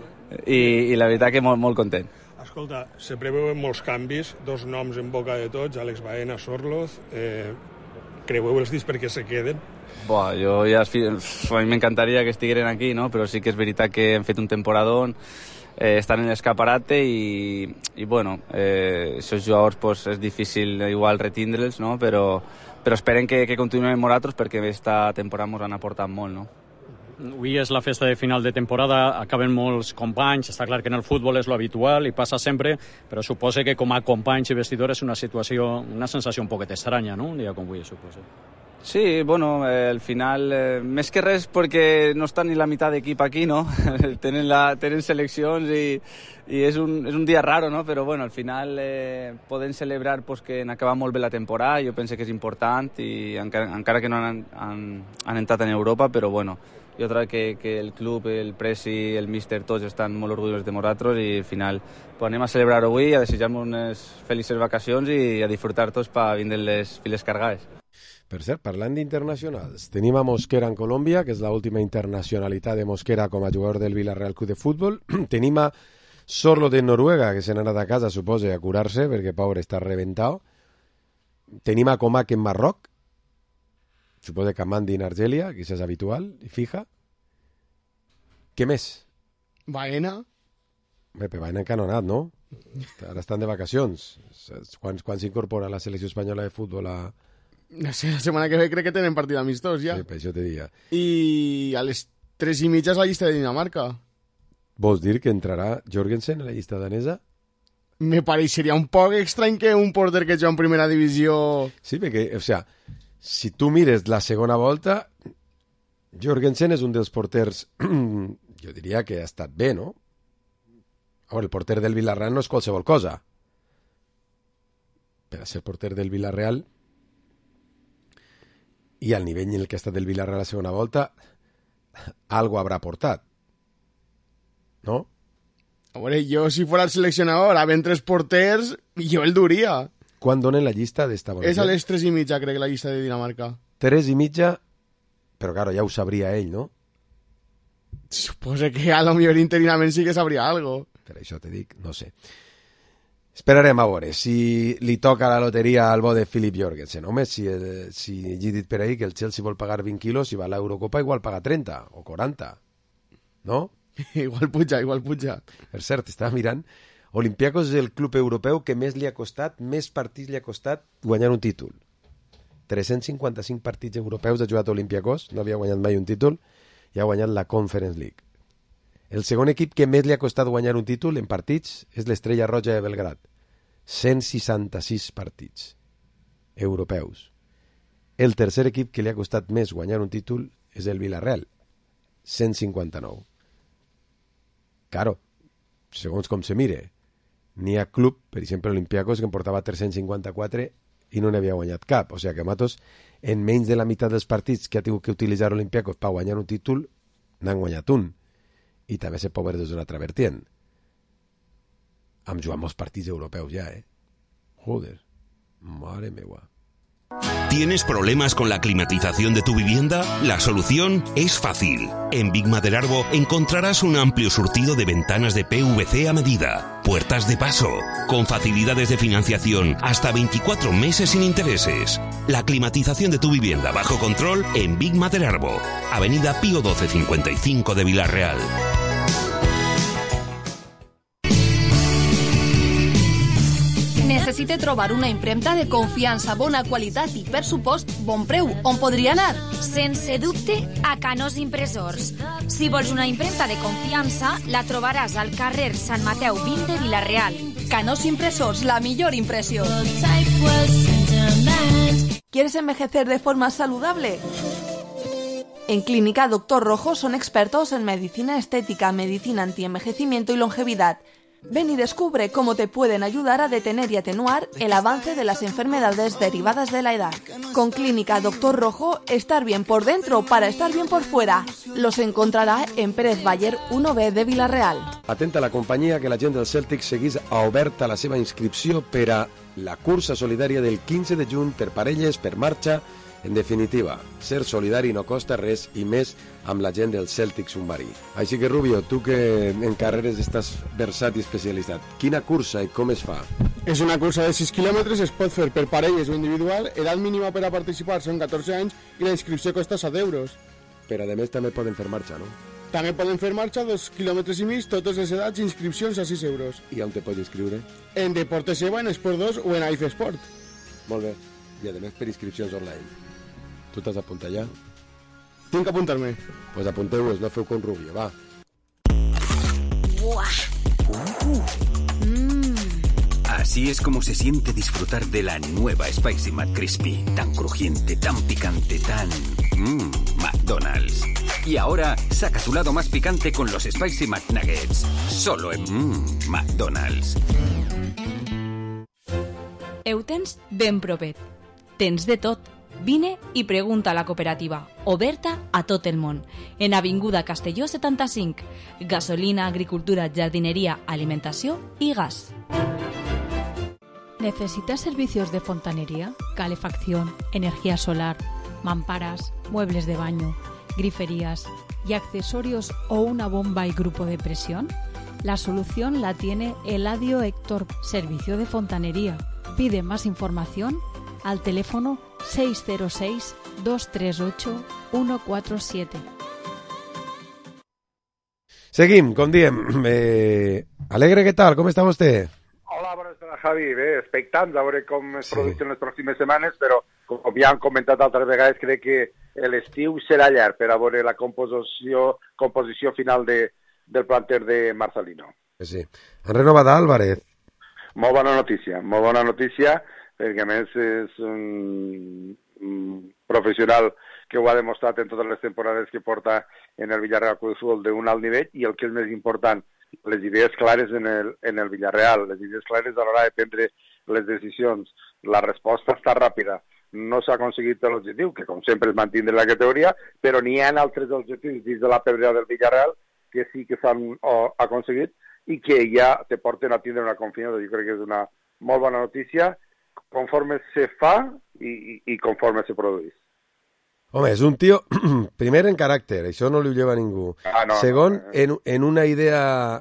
i, i la veritat que molt, molt content. Escolta, se preveuen molts canvis, dos noms en boca de tots, Àlex Baena, Sorloz, eh, creueu els dits perquè se queden? Buah, jo ja, a mi m'encantaria que estigueren aquí, no? Però sí que és veritat que hem fet un temporadón, eh, estan en l'escaparate i, i bueno, eh, aquests jugadors pues, és difícil igual retindre'ls, no? Però, però esperen que, que continuem amb nosaltres perquè aquesta temporada ens han aportat molt, no? Avui és la festa de final de temporada, acaben molts companys, està clar que en el futbol és lo habitual i passa sempre, però suposa que com a companys i vestidor és una situació, una sensació un poquet estranya, no? Un dia com avui, suposa. Sí, bueno, eh, al final, eh, més que res perquè no està ni la meitat d'equip aquí, no? tenen, la, tenen seleccions i, i és, un, és un dia raro, no? Però bueno, al final eh, podem celebrar pues, que han acabat molt bé la temporada, jo penso que és important i encara, encara que no han, han, han entrat en Europa, però bueno, jo crec que, que el club, el presi, el míster, tots estan molt orgullosos de nosaltres i al final pues, anem a celebrar avui, a desitjar-nos unes felices vacacions i a disfrutar tots per vindre les files cargades. Per cert, parlant d'internacionals, tenim a Mosquera en Colòmbia, que és l'última internacionalitat de Mosquera com a jugador del Villarreal Club de Futbol. Tenim a Sorlo de Noruega, que se n'ha anat a casa, suposa, a curar-se, perquè pobre està reventat. Tenim a Comac en Marroc, suposa que Mandi en Argèlia, que això és habitual i fija. Què més? Baena. Bé, però Baena encara no ha anat, no? Ara estan de vacacions. Quan, quan s'incorpora la selecció espanyola de futbol a... No sé, la setmana que ve crec que tenen partit amistós ja. Sí, per això te diria. I a les tres i mitja és la llista de Dinamarca. Vols dir que entrarà Jorgensen a la llista danesa? Me pareixeria un poc estrany que un porter que juga en primera divisió... Sí, perquè, o sea, si tu mires la segona volta, Jorgensen és un dels porters, jo diria que ha estat bé, no? Ara, el porter del Villarreal no és qualsevol cosa. Per a ser porter del Villarreal... i al nivell en el que ha estat el Villarreal a la segona volta, algo habrà portat. ¿No? A veure, jo si fos el seleccionador, havent tres porters, jo el duria. Quan donen la llista d'esta volta? És a les tres i mitja, crec, la llista de Dinamarca. Tres i mitja, però claro, ja ho sabria ell, no? Suposa que a lo millor interinament sí que sabria algo. Per això te dic, no sé. Esperarem a veure si li toca la loteria al bo de Philip Jorgensen. Home, si, el, si he dit per ahí que el Chelsea vol pagar vint quilos, si va a l'Eurocopa igual paga trenta o quaranta, no? igual puja, igual puja. Per cert, estava mirant, Olympiacos és el club europeu que més li ha costat, més partits li ha costat guanyar un títol. tres-cents cinquanta-cinc partits europeus ha jugat Olympiacos, no havia guanyat mai un títol, i ha guanyat la Conference League. El segon equip que més li ha costat guanyar un títol en partits és l'Estrella Roja de Belgrad. cent seixanta-sis partits europeus. El tercer equip que li ha costat més guanyar un títol és el Villarreal. cent cinquanta-nou. Claro, segons com se mire, n'hi ha club, per exemple Olympiacos, que en portava tres-cents cinquanta-quatre i no n'havia guanyat cap. O sigui que Matos, en menys de la meitat dels partits que ha tingut que utilitzar Olympiacos per guanyar un títol, n'han guanyat un. I també se pot veure des d'una altra vertient. Hem jugat molts partits europeus ja, eh? Joder, mare meua. ¿Tienes problemas con la climatización de tu vivienda? La solución es fácil. En Big Maderarbo encontrarás un amplio surtido de ventanas de P V C a medida, puertas de paso, con facilidades de financiación hasta veinticuatro meses sin intereses. La climatización de tu vivienda bajo control en Big Maderarbo, Avenida Pío doce cincuenta y cinco de Vila-real. Necessite trobar una impremta de confiança, bona qualitat i, per supost, bon preu. On podria anar? Sense dubte, a Canós Impressors. Si vols una impremta de confiança, la trobaràs al carrer Sant Mateu vint de Vila-real. Canós Impressors, la millor impressió. ¿Quieres envejecer de forma saludable? En Clínica Doctor Rojo son expertos en medicina estética, medicina antienvejecimiento y longevidad. Ven y descubre cómo te pueden ayudar a detener y atenuar el avance de las enfermedades derivadas de la edad. Con Clínica Doctor Rojo, estar bien por dentro para estar bien por fuera. Los encontrarà en Pérez Baller uno B de Vila-real. Atenta a la companyia que la gent del Celtic seguís oberta la seva inscripció per a la cursa solidària del quinze de juny per parelles, per marxa. En definitiva, ser solidari no costa res i més amb la gent del Celtic Submarí. Així que, Rubio, tu que en carreres estàs versat i especialitzat, quina cursa i com es fa? És una cursa de sis quilòmetres, es pot fer per parelles o individual, edat mínima per a participar són catorze anys i la inscripció costa set euros. Però a més també poden fer marxa, no? També poden fer marxa dos quilòmetres i mig, totes les edats, inscripcions a sis euros. I on te pots inscriure? En Deportes Eva, en Esport dos o en A I F Esport. Molt bé. I a més per inscripcions online. Tu t'has d'apuntar ja? Tinc que apuntar-me. Pues apunteu-vos, no feu con Rubio, va. Buah. Uh. Mm. Así es como se siente disfrutar de la nueva Spicy McCrispy. Tan crujiente, tan picante, tan... Mmm, McDonald's. Y ahora, saca tu lado más picante con los Spicy McNuggets. Solo en Mmm, McDonald's. Heu tens ben propet. Tens de tot. Vine i pregunta a la cooperativa, oberta a tot el món. En Avinguda Castelló setanta-cinc. Gasolina, agricultura, jardinería, alimentació i gas. ¿Necesitas servicios de fontanería, calefacción, energía solar, mamparas, muebles de baño, griferías y accesorios o una bomba y grupo de presión? La solución la tiene Eladio Héctor, servicio de fontanería. Pide más información al teléfono seis cero seis, dos tres ocho, uno cuatro siete. Seguim, com diem. Eh, Alegre, què tal? Com està vostè? Hola, bona estona, Javi. Bé, expectants a veure com es sí. produeixen les pròximes setmanes, però com ja han comentat altres vegades, crec que l'estiu serà llarg per a veure la composició, composició final de, del planter de Marcelino. Sí. Han renovat Álvarez. Molt bona notícia, molt bona notícia, perquè a més és un, un professional que ho ha demostrat en totes les temporades que porta en el Villarreal Club de Futbol d'un alt nivell, i el que és més important, les idees clares en el, en el Villarreal, les idees clares a l'hora de prendre les decisions. La resposta està ràpida. No s'ha aconseguit l'objectiu, que com sempre es mantindre la categoria, però n'hi ha altres objectius dins de la pedrera del Villarreal que sí que s'han aconseguit i que ja te porten a tindre una confiança. Jo crec que és una molt bona notícia, conforme se fa i, i, i conforme se produeix. Home, és un tio, primer en caràcter, això no li ho lleva ningú. Ah, no, Segon, no, no. En, en una idea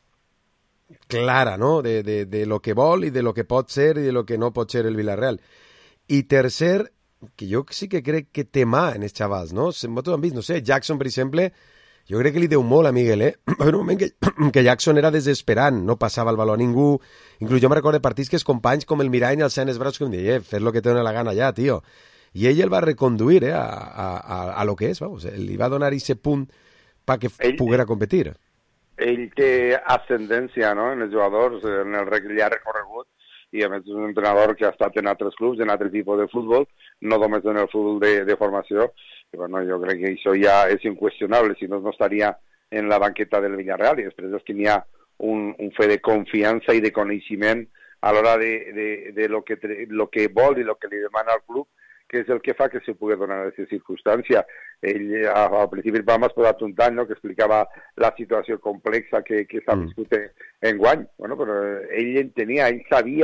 clara, no?, de, de, de lo que vol i de lo que pot ser i de lo que no pot ser el Villarreal. I tercer, que jo sí que crec que té mà en els xavals, no? Vosaltres han vist, no sé, Jackson, per exemple, jo crec que li deu molt a Miguel, eh? En un moment que, que Jackson era desesperant, no passava el valor a ningú, inclús jo me recordo partits que els companys com el Mirany alçant els braços que em deia, eh, fes lo que te dona la gana ja, tio. I ell el va reconduir eh, a, a, a, a lo que és, vamos, li va donar aquest punt perquè ell, poguera competir. Ell té ascendència, no?, en els jugadors, en el llarg recorregut, i a més és un entrenador que ha estat en altres clubs, en altres tipus de futbol, no només en el futbol de, de formació. I, bueno, jo crec que això ja és inqüestionable, si no, no estaria en la banqueta del Villarreal, i després és que n'hi ha un, un fe de confiança i de coneixement a l'hora de, de, de lo, que, lo que vol i lo que li demana al club, que és el que fa que se pugui donar aquesta circumstància. Ell, al principi del programa, has posat un tall, no?, que explicava la situació complexa que, que s'ha viscut mm. en guany. Bueno, però ell entenia, ell sabia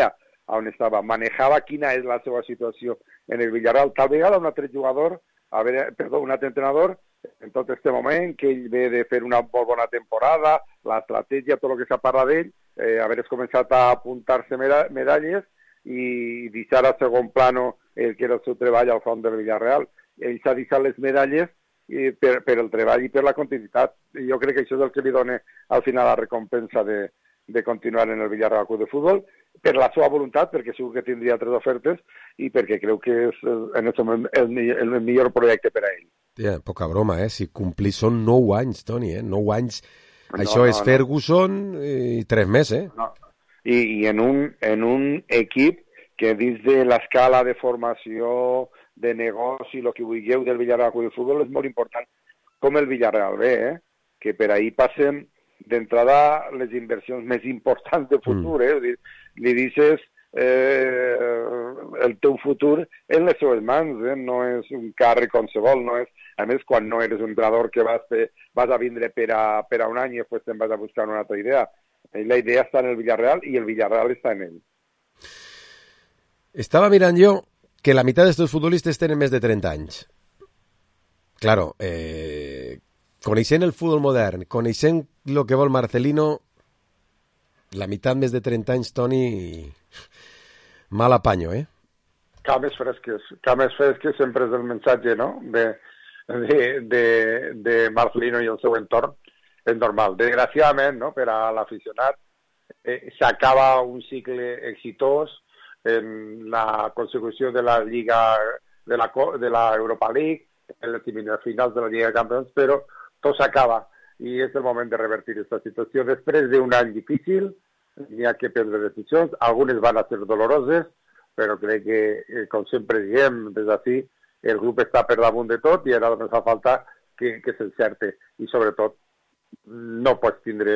on estava, manejava quina és la seva situació en el Villarreal. Tal vegada un altre jugador, a veure, perdó, un altre entrenador, en tot aquest moment, que ell ve de fer una molt bona temporada, l'estratègia, tot el que s'ha parlat d'ell, eh, haver començat a apuntar-se medalles i deixar a segon plano el que era el seu treball al front del Villarreal. Ell s'ha deixat les medalles i per, per el treball i per la continuïtat. Jo crec que això és el que li dona al final la recompensa de, de continuar en el Villarreal Club de Futbol, per la seva voluntat, perquè segur que tindria altres ofertes i perquè creu que és en aquest moment el, el, el millor projecte per a ell. Tia, poca broma, eh? Si complir són nou anys, Toni, eh? Nou anys. No, això no, és Ferguson no. I tres més, eh? No. I, i en, un, en un equip que dins de l'escala de formació, de negoci, el que vulgueu del Villarreal Club de Futbol és molt important, com el Villarreal B, eh? Que per ahí passen d'entrada les inversions més importants de futur, eh? Dir, li dices eh, el teu futur en les seves mans, eh? No és un càrrec qualsevol, no és, a més, quan no eres un entrenador que vas, fer, vas a vindre per a, per a un any i després te'n vas a buscar una altra idea. La idea està en el Villarreal i el Villarreal està en ell. Estava mirant jo que la meitat d'estos futbolistes tenen més de trenta anys. Claro, eh, coneixent el futbol modern, coneixent el que vol Marcelino, la meitat més de trenta anys, Toni, mal apanyo, eh? Cames fresques, cames fresques sempre és el missatge, no?, de, de, de, de Marcelino i el seu entorn. És normal. Desgraciadament, no?, per a l'aficionat, eh, s'acaba un cicle exitós en la consecució de la Lliga, de la, de la Europa League, en les finals de la Lliga de Campions, però tot s'acaba i és el moment de revertir aquesta situació. Després d'un any difícil, n'hi ha que prendre decisions, algunes van a ser doloroses, però crec que, com sempre diem des d'ací, el grup està per damunt de tot i ara només fa falta que, que s'encerte. I sobretot, no pots tindre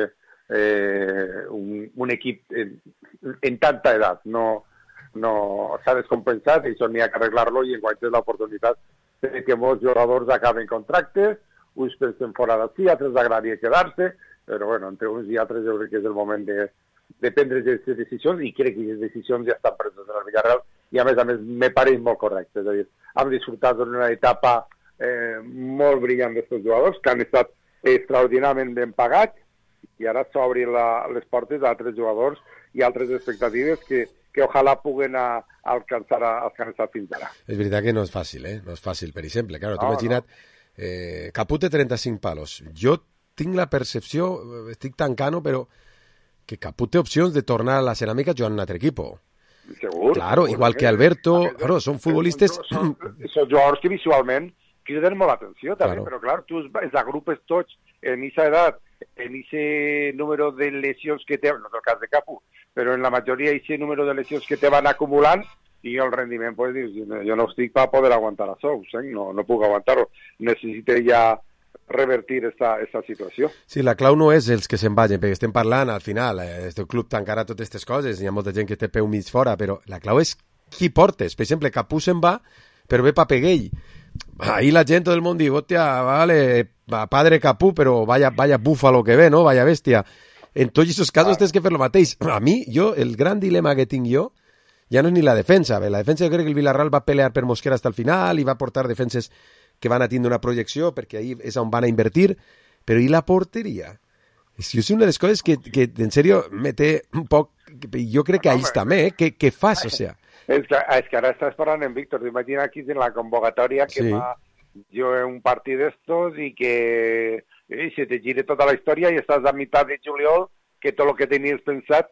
eh, un, un equip en, en tanta edat. No, no s'ha descompensat i això n'hi ha que arreglar-lo i en quan tens l'oportunitat de que molts jugadors acaben contractes, uns pensen fora d'ací, altres agradaria quedar-se, però bueno, entre uns i altres jo crec que és el moment de, de prendre aquestes decisions i crec que aquestes decisions ja estan preses en el Villarreal i a més a més me pareix molt correcte. És a dir, hem disfrutat d'una etapa eh, molt brillant d'aquests jugadors que han estat extraordinàriament ben pagats i ara s'obrin les portes d'altres jugadors i altres expectatives que, que ojalà puguen a, a alcançar, a alcançar fins ara. És veritat que no és fàcil, eh? No és fàcil. Per exemple, claro, t'ho no, imagina't, no. eh, Caput té trenta-cinc palos. Jo tinc la percepció, estic tancant, però que Caput té opcions de tornar a la ceràmica jugant en un altre equip. Segur. Claro, segur, igual que Alberto, claro, són futbolistes... Són, són jugadors que visualment criden molt l'atenció també, Claro. però clar, tu els agrupes tots en aquesta edat, en aquest número de lesions que té, no és el cas de Capu, però en la majoria d'aquest número de lesions que te van acumulant i el rendiment, pues, dius, jo no estic per poder aguantar això, eh? no, no puc aguantar-ho, necessito ja revertir esta, esta situació. Sí, la clau no és els que se'n vagin, perquè estem parlant, al final, eh, el club tancarà totes aquestes coses, hi ha molta gent que té peu mig fora, però la clau és qui portes. Per exemple, Capú se'n va, però ve Papeguell. Ahí la gent del món diu, hòstia, vale, padre Capú, però vaya, vaya búfalo que ve, no? Vaya bèstia. En tots aquests casos ah. tens que fer lo mateix. A mi, jo, el gran dilema que tinc jo, ja no és ni la defensa. Bé, la defensa jo crec que el Villarreal va pelear per Mosquera hasta el final i va portar defenses que van a tindre una projecció perquè ahí és on van a invertir, però i la porteria? Jo és una de les coses que, que en sèrio me té un poc... Jo crec que ells també, eh? Què, què fas, o sea? És que, és que ara estàs parlant en Víctor, t'imagina aquí en la convocatòria que sí. va jo un partit d'estos i que eh, se te gire tota la història i estàs a meitat de juliol que tot el que tenies pensat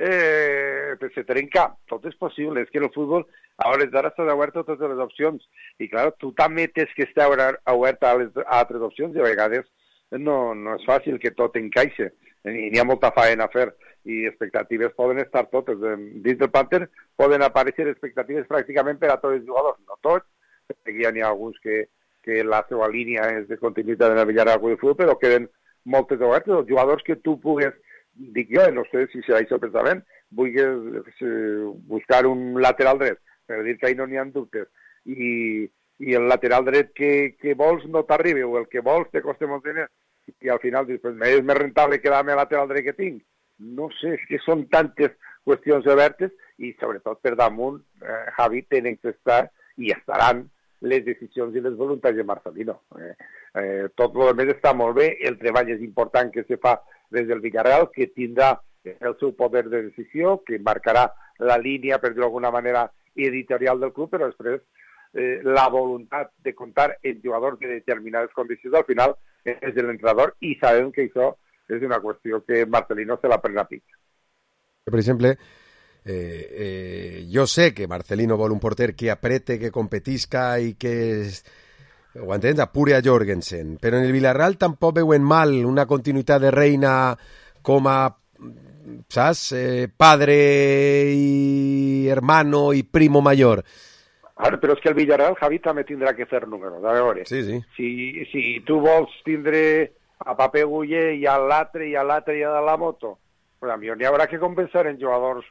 eh, se trenca. Tot és possible, és que en el futbol a hores d'ara estàs obert a totes les opcions i clar, tu també tens que estar obert a, les, a altres opcions i a vegades no, no és fàcil que tot encaixe i n'hi ha molta feina a fer i expectatives poden estar totes. Dins del Panther poden aparèixer expectatives pràcticament per a tots els jugadors, no tots, perquè ja n'hi ha alguns que, que la seva línia és de continuïtat en el Villarreal Club de Futbol, però queden moltes obertes, els jugadors que tu pugues, dic jo, no sé si serà això el pensament, vulguis buscar un lateral dret, per dir que ahí no n'hi ha dubtes, i, i el lateral dret que, que vols no t'arribi, o el que vols te costa molts diners, i al final dius, pues, és més rentable quedar-me al lateral dret que tinc. No sé, és que són tantes qüestions obertes i sobretot per damunt, eh, Javi, tenen que estar i estaran les decisions i les voluntats de Marcelino. Eh, eh, tot el més està molt bé, el treball és important que se fa des del Villarreal, que tindrà el seu poder de decisió, que marcarà la línia, per dir-ho d'alguna manera, editorial del club, però després eh, la voluntat de comptar en jugadors de determinades condicions al final és de l'entrenador i sabem que això és una qüestió que Marcelino se la pren a pic. Per exemple, eh, eh, jo sé que Marcelino vol un porter que aprete, que competisca i que, ho entens, apure a Jorgensen, però en el Villarreal tampoc veuen mal una continuïtat de Reina com a, saps, eh, padre i hermano i primo mayor. Ara, però és que el Villarreal, Javi, també tindrà que fer números. A veure, sí, sí. Si, si tu vols tindre a Pape Guller i a l'altre i a l'altre i a la moto, pues a mi n'hi haurà que compensar en jugadors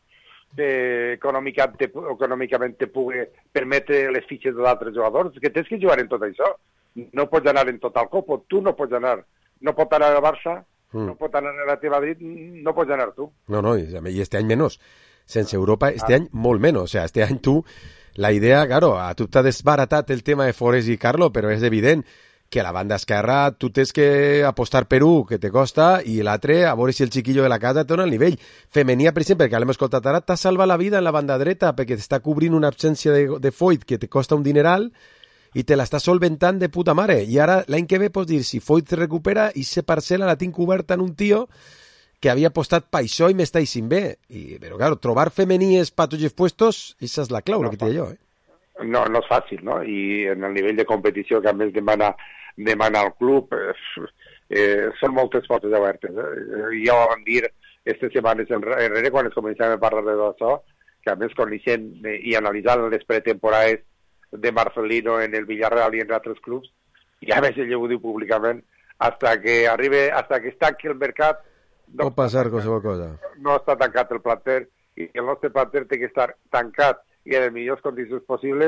que econòmicament, econòmicament te pugui permetre les fitxes d'altres jugadors, que tens que jugar en tot això. No pots anar en tot el copo, tu no pots anar. No pot anar al Barça, mm. no pot anar a la teva Madrid, no pots anar tu. No, no, i este any menys. Sense Europa, este ah. any molt menys. O sea, este any tu... La idea, claro, a tu t'ha desbaratat el tema de Forés i Carlo, però és evident que a la banda esquerra tu tens que apostar per un, que te costa, i l'altre, a veure si el xiquillo de la casa té un nivell. Femenia, per exemple, que l'hem escoltat ara, t'ha salvat la vida en la banda dreta, perquè t'està cobrint una absència de, de Foyt que te costa un dineral i te l'està solventant de puta mare. I ara, l'any que ve, pots dir, si Foyt se recupera i se parcel·la la tinc coberta en un tio que havia apostat per això i m'està eixint bé. I, però, claro, trobar femenies per tots els puestos, esa és la clau, no, el que t'he jo, eh? No, no és fàcil, no? I en el nivell de competició que a més demana, demana el club, eh, eh, són moltes portes obertes. Eh? Ja ho vam dir aquestes setmanes enrere, quan es començàvem a parlar de tot això, que a més coneixent i analitzant les pretemporades de Marcelino en el Villarreal i en altres clubs, i a més ell ho diu públicament, hasta que arribe, hasta que es tanqui el mercat, no pot passar qualsevol cosa. No està tancat el planter i el nostre planter té que estar tancat i en les millors condicions possibles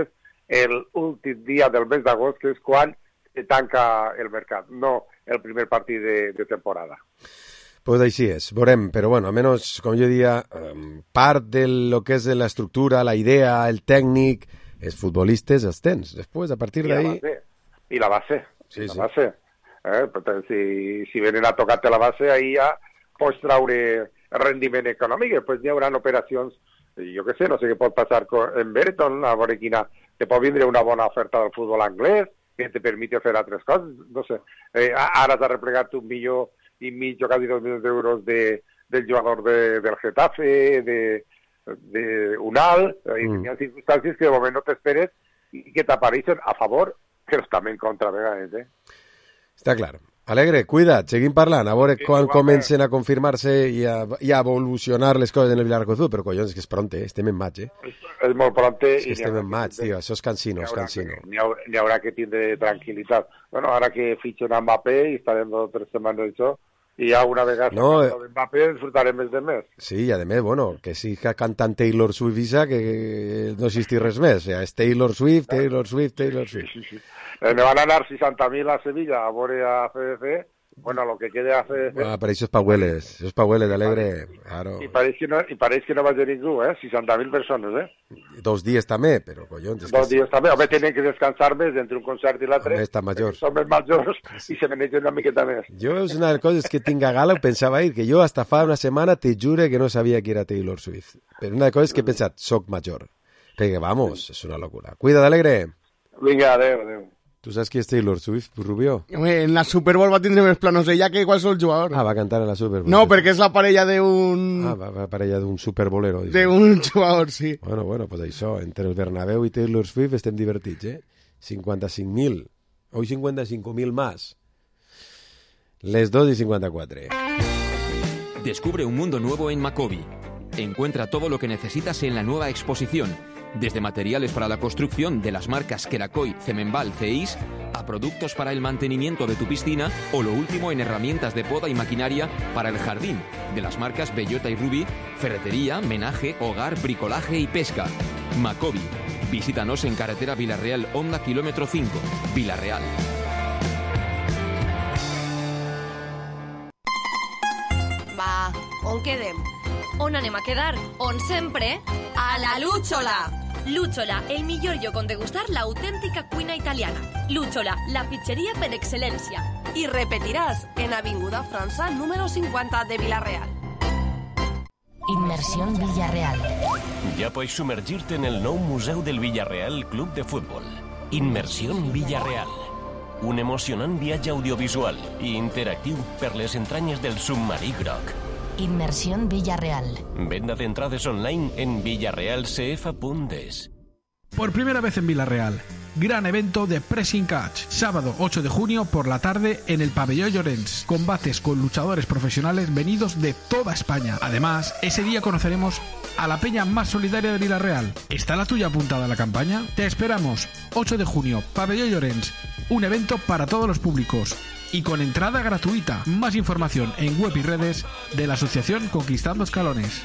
l'últim dia del mes d'agost, que és quan se tanca el mercat, no el primer partit de, de temporada. Pues així és, veurem, però bueno, almenys, com jo diria, part de lo que és la estructura, la idea, el tècnic, els futbolistes els tens. Després, a partir d'ahí... I la base, sí, la sí. base. Eh? Per tant, si, si venen a tocar-te la base, ahí ja pots traure rendiment econòmic, després hi haurà operacions, jo què sé, no sé què pot passar en Bereton, a veure quina, te pot vindre una bona oferta del futbol anglès, que te permeti fer altres coses, no sé. Eh, ara t'ha replegat un milió i mig o quasi dos milions d'euros de, del jugador de, del Getafe, de, de Unal, mm. i hi ha circumstàncies que de moment no t'esperes i que t'apareixen a favor, però també en contra a vegades, eh? Està clar. Alegre, cuida't, seguim parlant, a veure sí, quan comencen a confirmar-se i a, i a evolucionar les coses en el Villarreal, però collons, és que és pronte, eh? Estem en maig, eh? És, és molt pronte. És que estem en maig, tio, això és cansino, és cansino. N'hi haurà, hi haurà que tindre tranquil·litat. Bueno, ara que fitxen a Mbappé i estarem dos o tres setmanes d'això, i ja una vegada no, eh... Mbappé disfrutarem més de més. Sí, i a més, bueno, que siga cantant Taylor Swift isa, que no existi res més. O sea, és Taylor Swift, Taylor Swift, Taylor Swift. Sí, sí, sí. Eh, me van a anar seixanta mil a Sevilla a veure a C D C. Bueno, lo que quede a C D C... Ah, però això és Paueles, això és Paueles d'Alegre. Claro. I pareix que no, i pareix que no va ser ningú, eh? seixanta mil persones, eh? Dos dies també, però collons... És Dos que... dies també, home, tenen que descansar més entre un concert i l'altre. Home, estan majors. Són més majors i se menegen una miqueta més. Jo és una de les coses que tinc a gala, pensava ir, que jo hasta fa una setmana te jure que no sabia que era Taylor Swift. Però una de les coses que he pensat, soc major. Perquè, vamos, és una locura. Cuida, d'Alegre. Vinga, adeu, adeu. Tu saps qui és Taylor Swift, Rubio? En la Super Bowl va tindre més planos ella que qualsevol jugador. Ah, va cantar en la Super Bowl. No, perquè és la parella d'un... Ah, va, va parella d'un superbolero. D'un jugador, sí. Bueno, bueno, pues això, entre el Bernabéu i Taylor Swift estem divertits, eh? cincuenta-cinc mil. Hoy cincuenta-cinco mil más. Les dos y cincuenta y cuatro. Descubre un mundo nuevo en Macobi. Encuentra todo lo que necesitas en la nueva exposición. Desde materiales para la construcción de las marcas Kerakoy, Cemenbal, Ceis, a productos para el mantenimiento de tu piscina o lo último en herramientas de poda y maquinaria para el jardín, de las marcas Bellota y Ruby, ferretería, menaje, hogar, bricolaje y pesca. Macobi. Visítanos en carretera Villarreal, Honda, kilómetro cinco, Villarreal. Va, on quedem? On anem a quedar? On sempre? A la Lúchola! Lúchola, el millor lloc on degustar l'autèntica cuina italiana. Lúchola, la pizzeria per excel·lència. I repetiràs en Avinguda França número cinquanta de Vila-real. Inmersión Villarreal. Ya puedes sumergirte en el nou museu del Villarreal Club de Fútbol. Inmersión Villarreal. Un emocionant viatge audiovisual i interactiu per les entranyes del submarí groc. Inmersión Villarreal. Venda de entrades online en villarreal c f punto es. Por primera vez en Vila-real, gran evento de Pressing Catch. Sábado ocho de junio por la tarde en el Pabellón Llorens. Combates con luchadores profesionales venidos de toda España. Además, ese día conoceremos a la peña más solidaria de Vila-real. ¿Está la tuya apuntada a la campaña? Te esperamos. ocho de junio, Pabellón Llorens. Un evento para todos los públicos y con entrada gratuita. Más información en web y redes de la asociación Conquistando Escalones.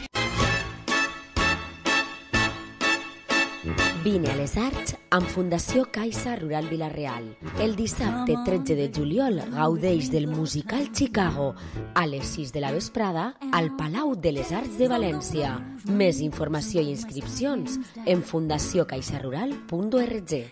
Vine a les Arts amb Fundació Caixa Rural Vila-real. El dissabte tretze de juliol gaudeix del musical Chicago a les sis de la vesprada al Palau de les Arts de València. Més informació i inscripcions en fundació caixa rural punt org.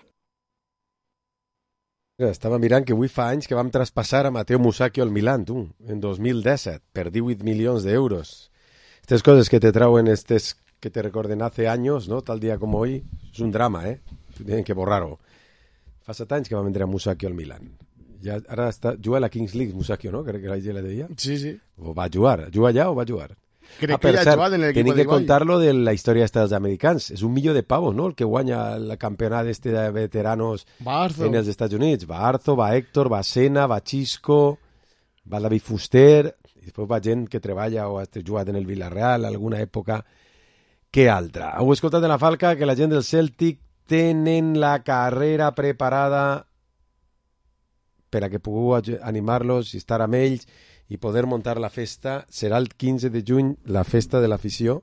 Estava mirant que avui fa anys que vam traspassar a Mateo Musacchio al Milan, tu, en dos mil disset, per divuit milions d'euros. Estas cosas que te trauen, estes que te recorden hace años, ¿no? Tal día como hoy, es un drama, ¿eh? Tienen que borrar-ho. Fa set anys que va vendre a Musacchio al Milan. Ja, ara està, juga a la Kings League, Musacchio, no? Crec que la gent la deia. Sí, sí. O va jugar, juga allà o va jugar? Crec ah, que ja ha jugat en l'equip de d'Ibai. que contar-lo de la història esta dels americans. És un milió de pavos, no?, el que guanya el campionat este de veteranos en els Estats Units. Va Arzo, va Héctor, va Sena, va Chisco, va David Fuster, i després va gent que treballa o ha jugat en el Vila-real alguna època que altra. Heu escoltat de la Falca que la gent del Celtic tenen la carrera preparada per a que pugueu animar-los i estar amb ells i poder muntar la festa. Serà el quinze de juny la festa de l'afició.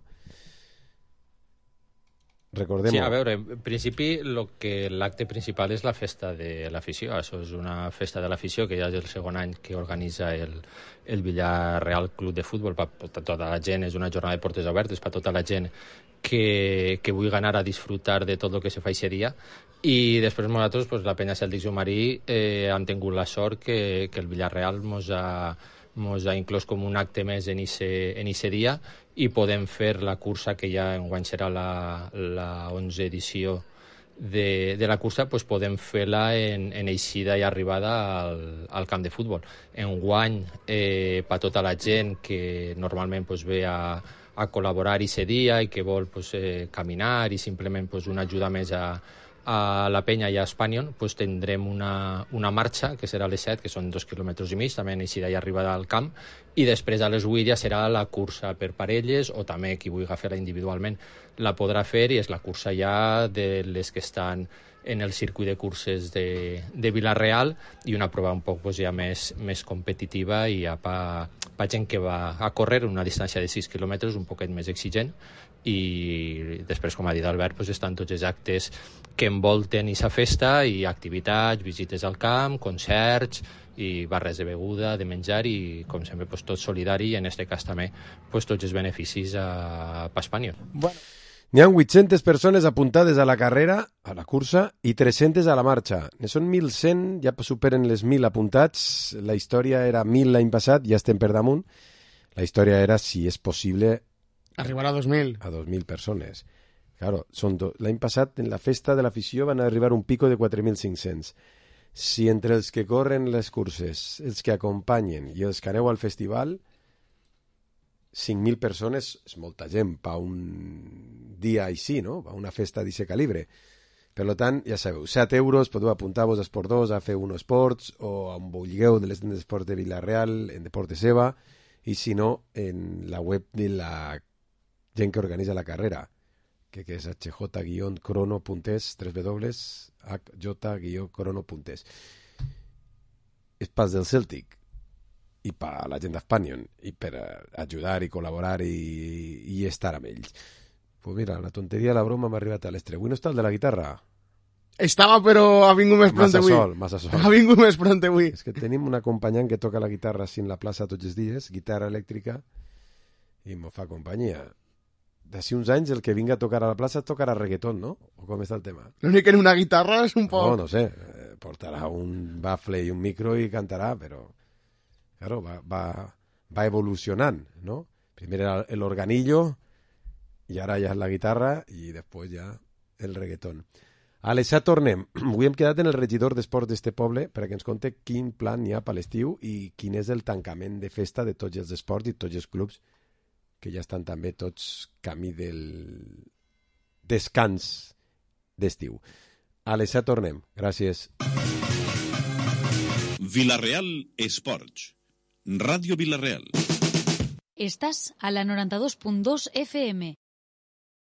Recordem-ho. Sí, a veure, en principi lo que l'acte principal és la festa de l'afició. Això és una festa de l'afició que ja és el segon any que organitza el, el Villarreal Club de Futbol per tota la gent. És una jornada de portes obertes per tota la gent que, que vulgui anar a disfrutar de tot el que se fa aquest dia. I després nosaltres, pues, la penya Cèltic Submarí, eh, hem tingut la sort que, que el Villarreal mos ha, mos ha inclòs com un acte més en aquest dia i podem fer la cursa que ja enguany serà la, la onzena edició de, de la cursa, pues podem fer-la en, en eixida i arribada al, al camp de futbol. Enguany, eh, per tota la gent que normalment pues, ve a, a col·laborar aquest dia i que vol pues, eh, caminar i simplement pues, una ajuda més a, a la penya i a Espanyol, pues, tindrem una, una marxa que serà a les set, que són dos quilòmetres i mig, també en eixida i arribada al camp, i després a les vuit ja serà la cursa per parelles, o també qui vulgui fer-la individualment la podrà fer, i és la cursa ja de les que estan en el circuit de curses de, de Vila-real, i una prova un poc pues, ja més, més competitiva i ja per pa gent que va a córrer una distància de sis quilòmetres, un poquet més exigent, i després, com ha dit Albert, pues, estan tots els actes que envolten aquesta festa i activitats, visites al camp, concerts i barres de beguda, de menjar i, com sempre, pues, tot solidari i en aquest cas també pues, tots els beneficis a, a Espanyol. Bueno. N'hi ha vuit-centes persones apuntades a la carrera, a la cursa, i tres-centes a la marxa. Ne són mil cent, ja superen les mil apuntats. La història era mil l'any passat, ja estem per damunt. La història era si és possible arribar a dos mil. A dos mil persones. Claro, són do... l'any passat en la festa de l'afició van arribar un pico de quatre mil cinc-cents. Si entre els que corren les curses, els que acompanyen i els que aneu al festival, cinc mil persones és molta gent per un dia així, no? Per una festa d'aquest calibre. Per tant, ja sabeu, set euros, podeu apuntar-vos a Esport dos, a fer un Esports, o on vulgueu de les tendes d'esports de Vila-real, en Deportes Seva, i si no, en la web de la gent que organitza la carrera, que, que és h j guion crono punt es, tres w h j guion crono punt es. És pas del Celtic, i per la gent d'Espanyol, i per ajudar i col·laborar i, i estar amb ells. Pues mira, la tonteria de la broma m'ha arribat a l'estre. Avui no està el de la guitarra? Estava, però ha vingut més pront avui. Massa sol, massa sol. Ha vingut més pront avui. És que tenim un acompanyant que toca la guitarra així en la plaça tots els dies, guitarra elèctrica, i m'ho fa companyia. D'ací uns anys el que vinga a tocar a la plaça tocarà reggaeton, no? O com està el tema? L'únic que en una guitarra és un poc... No, no sé, eh, portarà un bafle i un micro i cantarà, però claro, va, va, va evolucionant, no? Primer era el organillo i ara ja és la guitarra i després ja el reggaeton. A l'Eixà tornem. Avui hem quedat en el regidor d'esports d'este poble perquè ens conte quin plan hi ha per l'estiu i quin és el tancament de festa de tots els esports i tots els clubs que ja estan també tots camí del descans d'estiu. A l'Eixà tornem. Gràcies. Vila-real Esports. Ràdio Vila-real. Estás a la noranta dos punt dos F M.